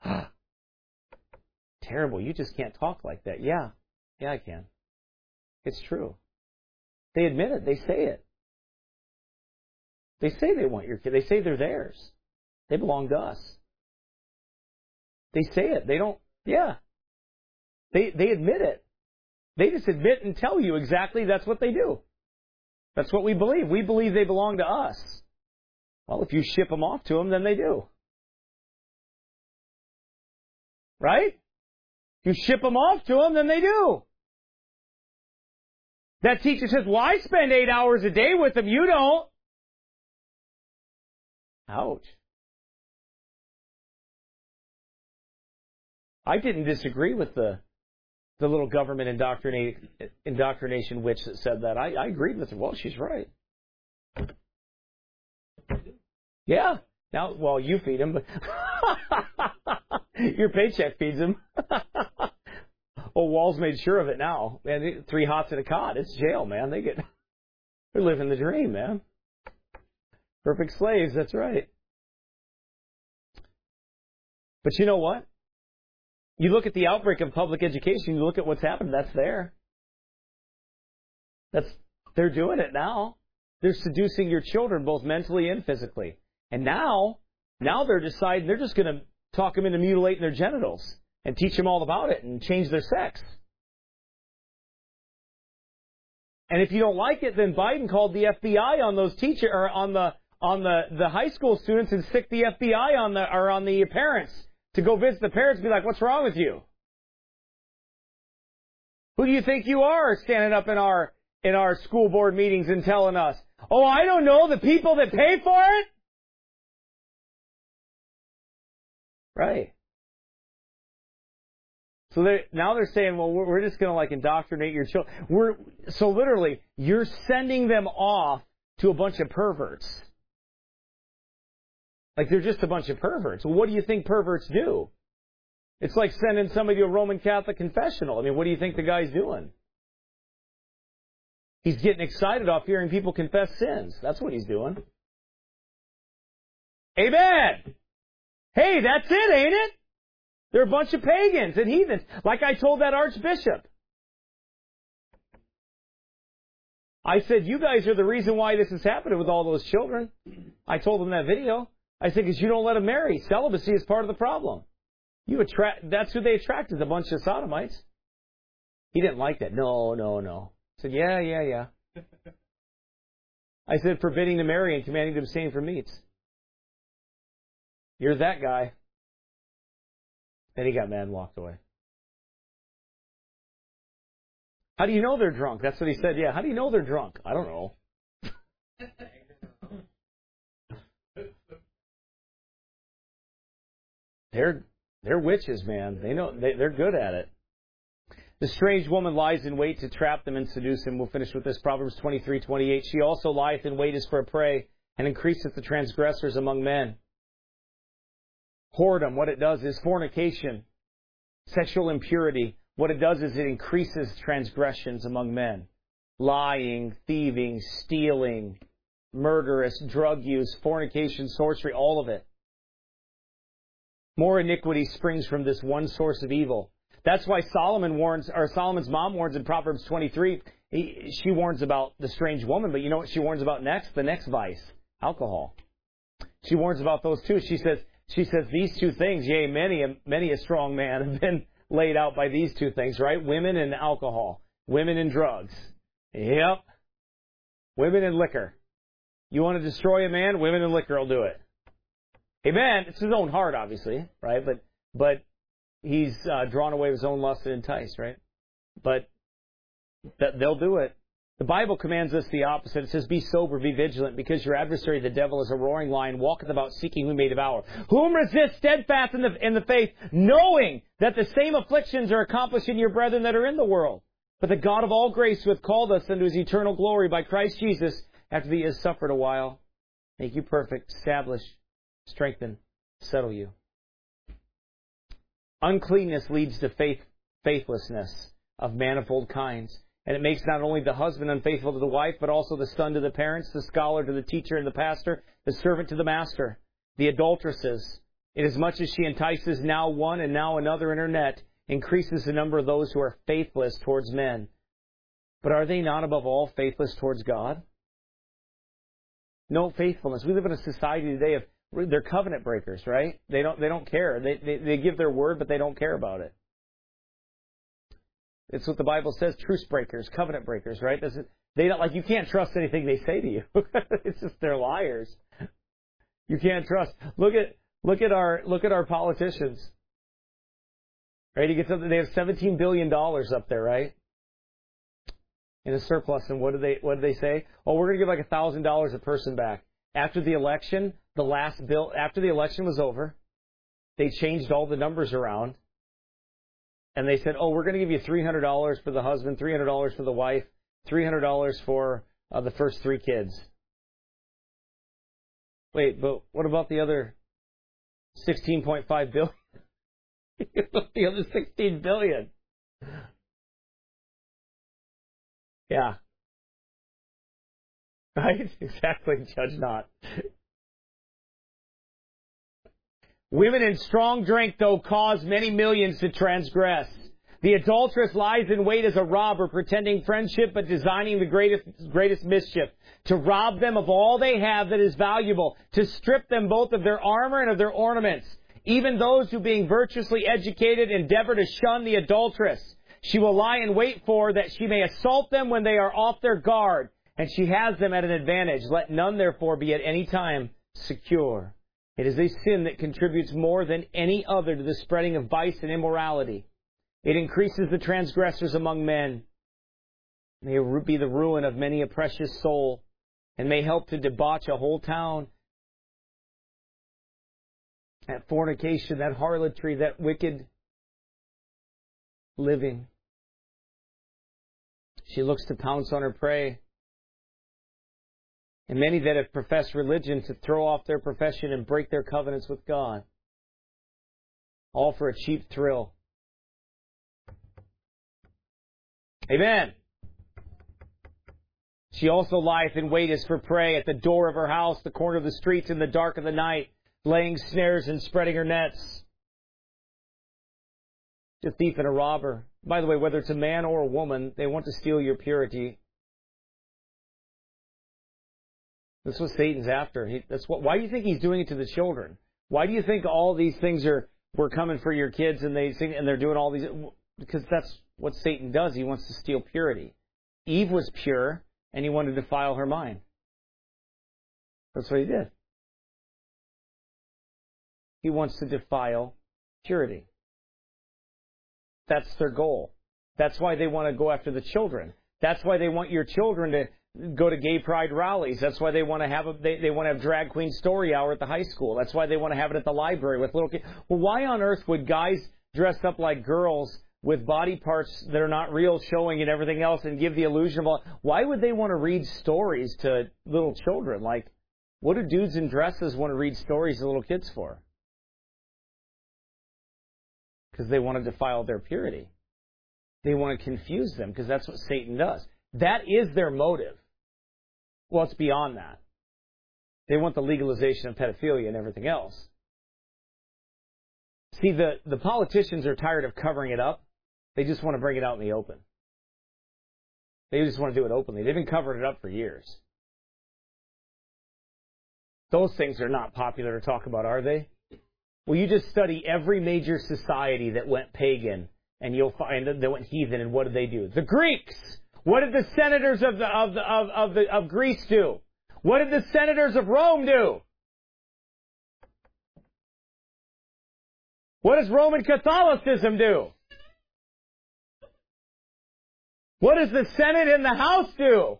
Terrible. You just can't talk like that. Yeah. Yeah, I can. It's true. They admit it. They say it. They say they want your kids. They say they're theirs. They belong to us. They say it. They don't, yeah. They they admit it. They just admit and tell you exactly that's what they do. That's what we believe. We believe they belong to us. Well, if you ship them off to them, then they do. Right? If you ship them off to them, then they do. That teacher says, well, I spend eight hours a day with them. You don't. Ouch. I didn't disagree with the the little government indoctrinate, indoctrination witch that said that. I, I agreed with her. Well, she's right. Yeah. Now, well, you feed him, but your paycheck feeds him. Well, Wall's made sure of it now. Man, three hots in a cot. It's jail, man. They get, they're living the dream, man. Perfect slaves. That's right. But you know what? You look at the outbreak of public education, you look at what's happened, that's there. That's, they're doing it now. They're seducing your children both mentally and physically. And now, now they're deciding they're just going to talk them into mutilating their genitals and teach them all about it and change their sex. And if you don't like it, then Biden called the F B I on those teacher or on the on the, the high school students and sicked the F B I on the or on the parents. To go visit the parents and be like, what's wrong with you? Who do you think you are standing up in our in our school board meetings and telling us, oh, I don't know, the people that pay for it? Right. So they now they're saying, well, we're, we're just going to like indoctrinate your children. We're so literally, you're sending them off to a bunch of perverts. Like they're just a bunch of perverts. Well, what do you think perverts do? It's like sending somebody to a Roman Catholic confessional. I mean, what do you think the guy's doing? He's getting excited off hearing people confess sins. That's what he's doing. Amen. Hey, that's it, ain't it? They're a bunch of pagans and heathens, like I told that archbishop. I said, you guys are the reason why this is happening with all those children. I told him that video. I said, because you don't let them marry. Celibacy is part of the problem. You attract. That's who they attracted, a bunch of sodomites. He didn't like that. No, no, no. I said, yeah, yeah, yeah. I said, forbidding to marry and commanding to abstain from meats. You're that guy. Then he got mad and walked away. How do you know they're drunk? That's what he said. Yeah, how do you know they're drunk? I don't know. they're they're witches, man. They know they, they're good at it. The strange woman lies in wait to trap them and seduce them. We'll finish with this. Proverbs twenty-three twenty-eight. She also lieth in wait as for a prey, and increaseth the transgressors among men. Whoredom, what it does is fornication, sexual impurity. What it does is it increases transgressions among men. Lying, thieving, stealing, murderous, drug use, fornication, sorcery, all of it. More iniquity springs from this one source of evil. That's why Solomon warns, or Solomon's mom warns in Proverbs twenty-three. He, she warns about the strange woman, but you know what she warns about next? The next vice, alcohol. She warns about those two. She says, she says these two things, yea, many, many a strong man have been laid out by these two things, right? Women and alcohol, women and drugs. Yep, women and liquor. You want to destroy a man? Women and liquor will do it. Amen. It's his own heart, obviously, right? But but. He's uh, drawn away with his own lust and enticed, right? But th- they'll do it. The Bible commands us the opposite. It says, be sober, be vigilant, because your adversary, the devil, is a roaring lion, walketh about seeking whom he may devour. Whom resist steadfast in the, in the faith, knowing that the same afflictions are accomplished in your brethren that are in the world. But the God of all grace, who hath called us unto his eternal glory by Christ Jesus, after he has suffered a while, make you perfect, establish, strengthen, settle you. Uncleanness leads to faith, faithlessness of manifold kinds. And it makes not only the husband unfaithful to the wife, but also the son to the parents, the scholar to the teacher and the pastor, the servant to the master. The adulteresses, inasmuch as she entices now one and now another in her net, increases the number of those who are faithless towards men. But are they not above all faithless towards God? No faithfulness. We live in a society today of they're covenant breakers, right? They don't they don't care. They, they they give their word, but they don't care about it. It's what the Bible says: truce breakers, covenant breakers, right? This is, they don't like you can't trust anything they say to you. It's just they're liars. You can't trust. Look at look at our look at our politicians. Right? You get something. They have seventeen billion dollars up there, right? In a surplus, and what do they what do they say? Oh, we're going to give like a thousand dollars a person back. After the election, the last bill, after the election was over, they changed all the numbers around. And they said, oh, we're going to give you three hundred dollars for the husband, three hundred dollars for the wife, three hundred dollars for uh, the first three kids. Wait, but what about the other sixteen point five billion dollars? The other sixteen billion dollars. Yeah. Right? Exactly. Judge not. Women in strong drink, though, cause many millions to transgress. The adulteress lies in wait as a robber, pretending friendship, but designing the greatest, greatest mischief. To rob them of all they have that is valuable. To strip them both of their armor and of their ornaments. Even those who, being virtuously educated, endeavor to shun the adulteress. She will lie in wait for that she may assault them when they are off their guard. And she has them at an advantage. Let none, therefore, be at any time secure. It is a sin that contributes more than any other to the spreading of vice and immorality. It increases the transgressors among men. May be the ruin of many a precious soul, and may help to debauch a whole town. That fornication, that harlotry, that wicked living. She looks to pounce on her prey. And many that have professed religion to throw off their profession and break their covenants with God. All for a cheap thrill. Amen. She also lieth in wait as for prey at the door of her house, the corner of the streets in the dark of the night, laying snares and spreading her nets. A thief and a robber. By the way, whether it's a man or a woman, they want to steal your purity. That's what Satan's after. He, that's what. Why do you think he's doing it to the children? Why do you think all these things are we're coming for your kids and they sing and they're doing all these? Because that's what Satan does. He wants to steal purity. Eve was pure, and he wanted to defile her mind. That's what he did. He wants to defile purity. That's their goal. That's why they want to go after the children. That's why they want your children to go to gay pride rallies. That's why they want to have a, they, they want to have drag queen story hour at the high school. That's why they want to have it at the library with little kids. Well, why on earth would guys dress up like girls with body parts that are not real showing and everything else and give the illusion of all, why would they want to read stories to little children? Like, what do dudes in dresses want to read stories to little kids for? Because they want to defile their purity. They want to confuse them because that's what Satan does. That is their motive. Well, it's beyond that. They want the legalization of pedophilia and everything else. See, the, the politicians are tired of covering it up. They just want to bring it out in the open. They just want to do it openly. They've been covering it up for years. Those things are not popular to talk about, are they? Well, you just study every major society that went pagan, and you'll find that they went heathen, and what did they do? The Greeks! What did the senators of the of the of, of the of Greece do? What did the senators of Rome do? What does Roman Catholicism do? What does the Senate and the House do?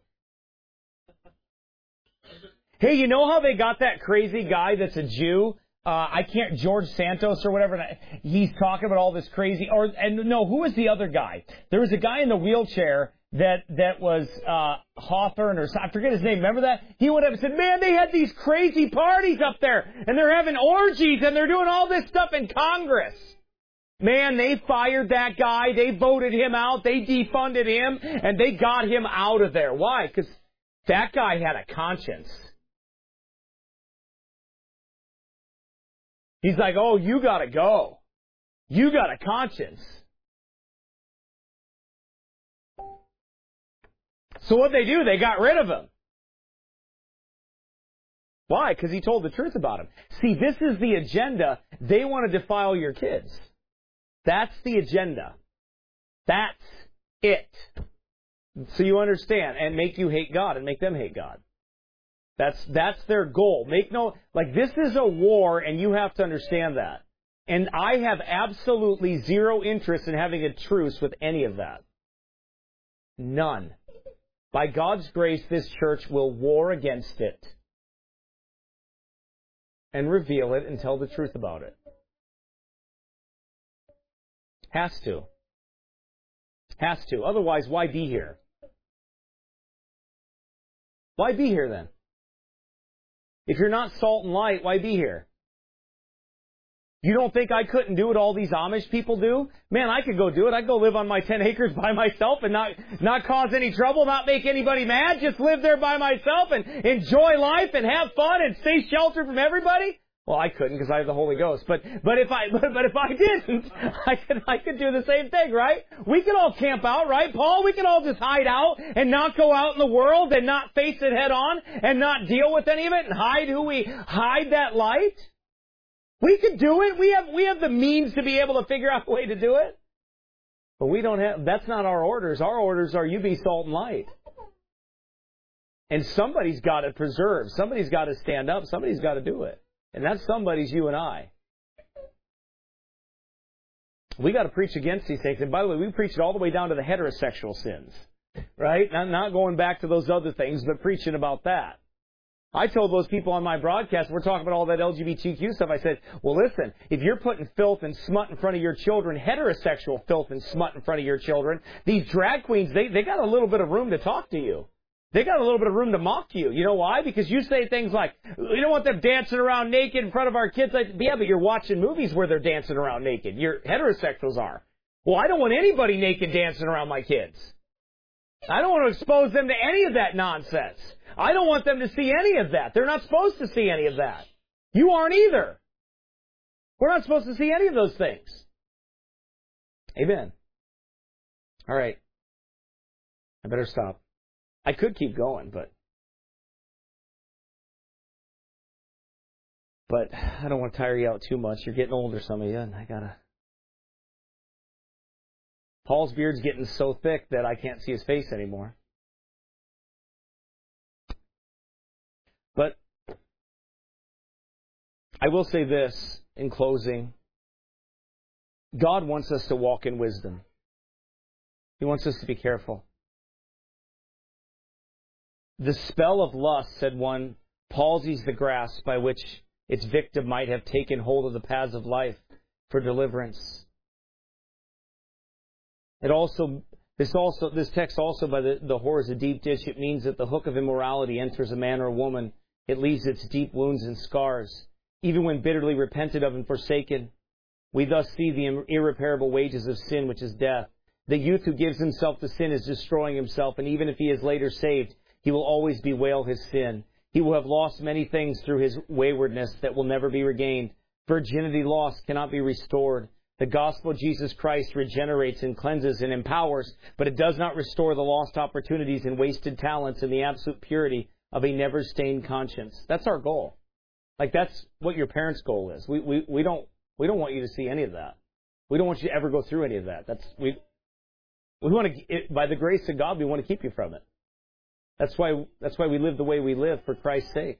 Hey, you know how they got that crazy guy that's a Jew? Uh, I can't, George Santos or whatever. He's talking about all this crazy, or, and no, who was the other guy? There was a guy in the wheelchair that, that was, uh, Hawthorne or, I forget his name. Remember that? He went up and said, man, they had these crazy parties up there and they're having orgies and they're doing all this stuff in Congress. Man, they fired that guy. They voted him out. They defunded him and they got him out of there. Why? Because that guy had a conscience. He's like, oh, you got to go. You got a conscience. So what they do, they got rid of him. Why? Because he told the truth about him. See, this is the agenda. They want to defile your kids. That's the agenda. That's it. So you understand, and make you hate God and make them hate God. That's that's their goal. Make no, like this is a war and you have to understand that. And I have absolutely zero interest in having a truce with any of that. None. By God's grace, this church will war against it. And reveal it and tell the truth about it. Has to. Has to. Otherwise, why be here? Why be here then? If you're not salt and light, why be here? You don't think I couldn't do what all these Amish people do? Man, I could go do it. I could go live on my ten acres by myself and not, not cause any trouble, not make anybody mad, just live there by myself and enjoy life and have fun and stay sheltered from everybody. Well, I couldn't because I have the Holy Ghost. But but if I but, but if I didn't, I could I could do the same thing, right? We could all camp out, right, Paul? We could all just hide out and not go out in the world and not face it head on and not deal with any of it and hide who we hide that light. We could do it. We have we have the means to be able to figure out a way to do it. But we don't have. That's not our orders. Our orders are you be salt and light. And somebody's got to preserve. Somebody's got to stand up. Somebody's got to do it. And that somebody's you and I. We got to preach against these things. And by the way, we preach it all the way down to the heterosexual sins. Right? Not, not going back to those other things, but preaching about that. I told those people on my broadcast, we're talking about all that L G B T Q stuff, I said, well, listen, if you're putting filth and smut in front of your children, heterosexual filth and smut in front of your children, these drag queens, they, they got a little bit of room to talk to you. They got a little bit of room to mock you. You know why? Because you say things like, we don't want them dancing around naked in front of our kids. Like, yeah, but you're watching movies where they're dancing around naked. Your heterosexuals are. Well, I don't want anybody naked dancing around my kids. I don't want to expose them to any of that nonsense. I don't want them to see any of that. They're not supposed to see any of that. You aren't either. We're not supposed to see any of those things. Amen. All right. I better stop. I could keep going, but but I don't want to tire you out too much. You're getting older, some of you, and I gotta. Paul's beard's getting so thick that I can't see his face anymore. But I will say this in closing. God wants us to walk in wisdom. He wants us to be careful. The spell of lust, said one, palsies the grasp by which its victim might have taken hold of the paths of life for deliverance. It also, this also, this text also, by the, the whore is a deep ditch. It means that the hook of immorality enters a man or a woman. It leaves its deep wounds and scars. Even when bitterly repented of and forsaken, we thus see the irreparable wages of sin, which is death. The youth who gives himself to sin is destroying himself, and even if he is later saved, he will always bewail his sin. He will have lost many things through his waywardness that will never be regained. Virginity lost cannot be restored. The gospel of Jesus Christ regenerates and cleanses and empowers, but it does not restore the lost opportunities and wasted talents and the absolute purity of a never-stained conscience. That's our goal. Like, that's what your parents' goal is. We we we don't we don't want you to see any of that. We don't want you to ever go through any of that. That's we we want to, it, by the grace of God, we want to keep you from it. That's why that's why we live the way we live, for Christ's sake.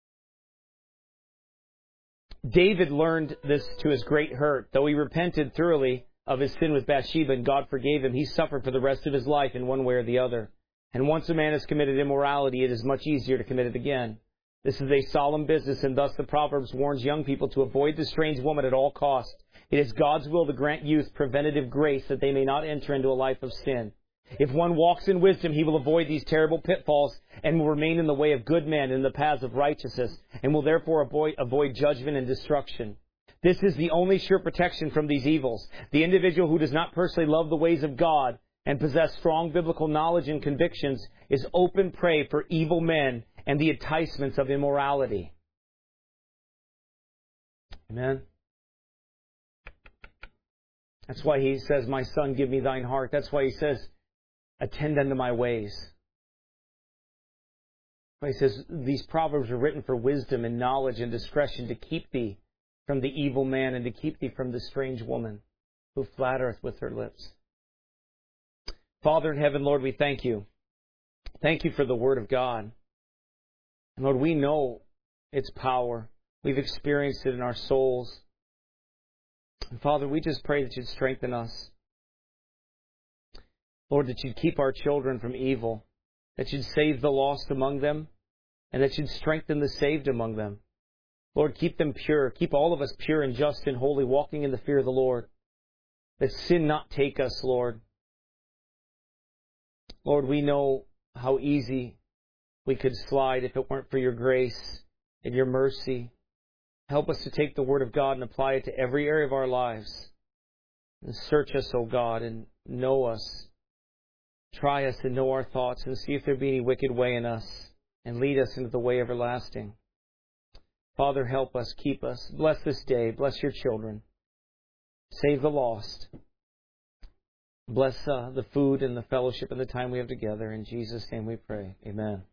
David learned this to his great hurt. Though he repented thoroughly of his sin with Bathsheba and God forgave him, he suffered for the rest of his life in one way or the other. And once a man has committed immorality, it is much easier to commit it again. This is a solemn business, and thus the Proverbs warns young people to avoid the strange woman at all costs. It is God's will to grant youth preventative grace that they may not enter into a life of sin. If one walks in wisdom, he will avoid these terrible pitfalls and will remain in the way of good men in the paths of righteousness, and will therefore avoid, avoid judgment and destruction. This is the only sure protection from these evils. The individual who does not personally love the ways of God and possess strong biblical knowledge and convictions is open prey for evil men and the enticements of immorality. Amen. That's why he says, my son, give me thine heart. That's why he says, attend unto my ways. He says, these proverbs are written for wisdom and knowledge and discretion, to keep thee from the evil man and to keep thee from the strange woman who flattereth with her lips. Father in heaven, Lord, we thank you. Thank you for the Word of God. And Lord, we know its power. We've experienced it in our souls. And Father, we just pray that you'd strengthen us. Lord, that you'd keep our children from evil, that you'd save the lost among them, and that you'd strengthen the saved among them. Lord, keep them pure. Keep all of us pure and just and holy, walking in the fear of the Lord. That sin not take us, Lord. Lord, we know how easy we could slide if it weren't for your grace and your mercy. Help us to take the Word of God and apply it to every area of our lives. And search us, O God, and know us. Try us and know our thoughts, and see if there be any wicked way in us, and lead us into the way everlasting. Father, help us, keep us. Bless this day. Bless your children. Save the lost. Bless uh, the food and the fellowship and the time we have together. In Jesus' name we pray. Amen.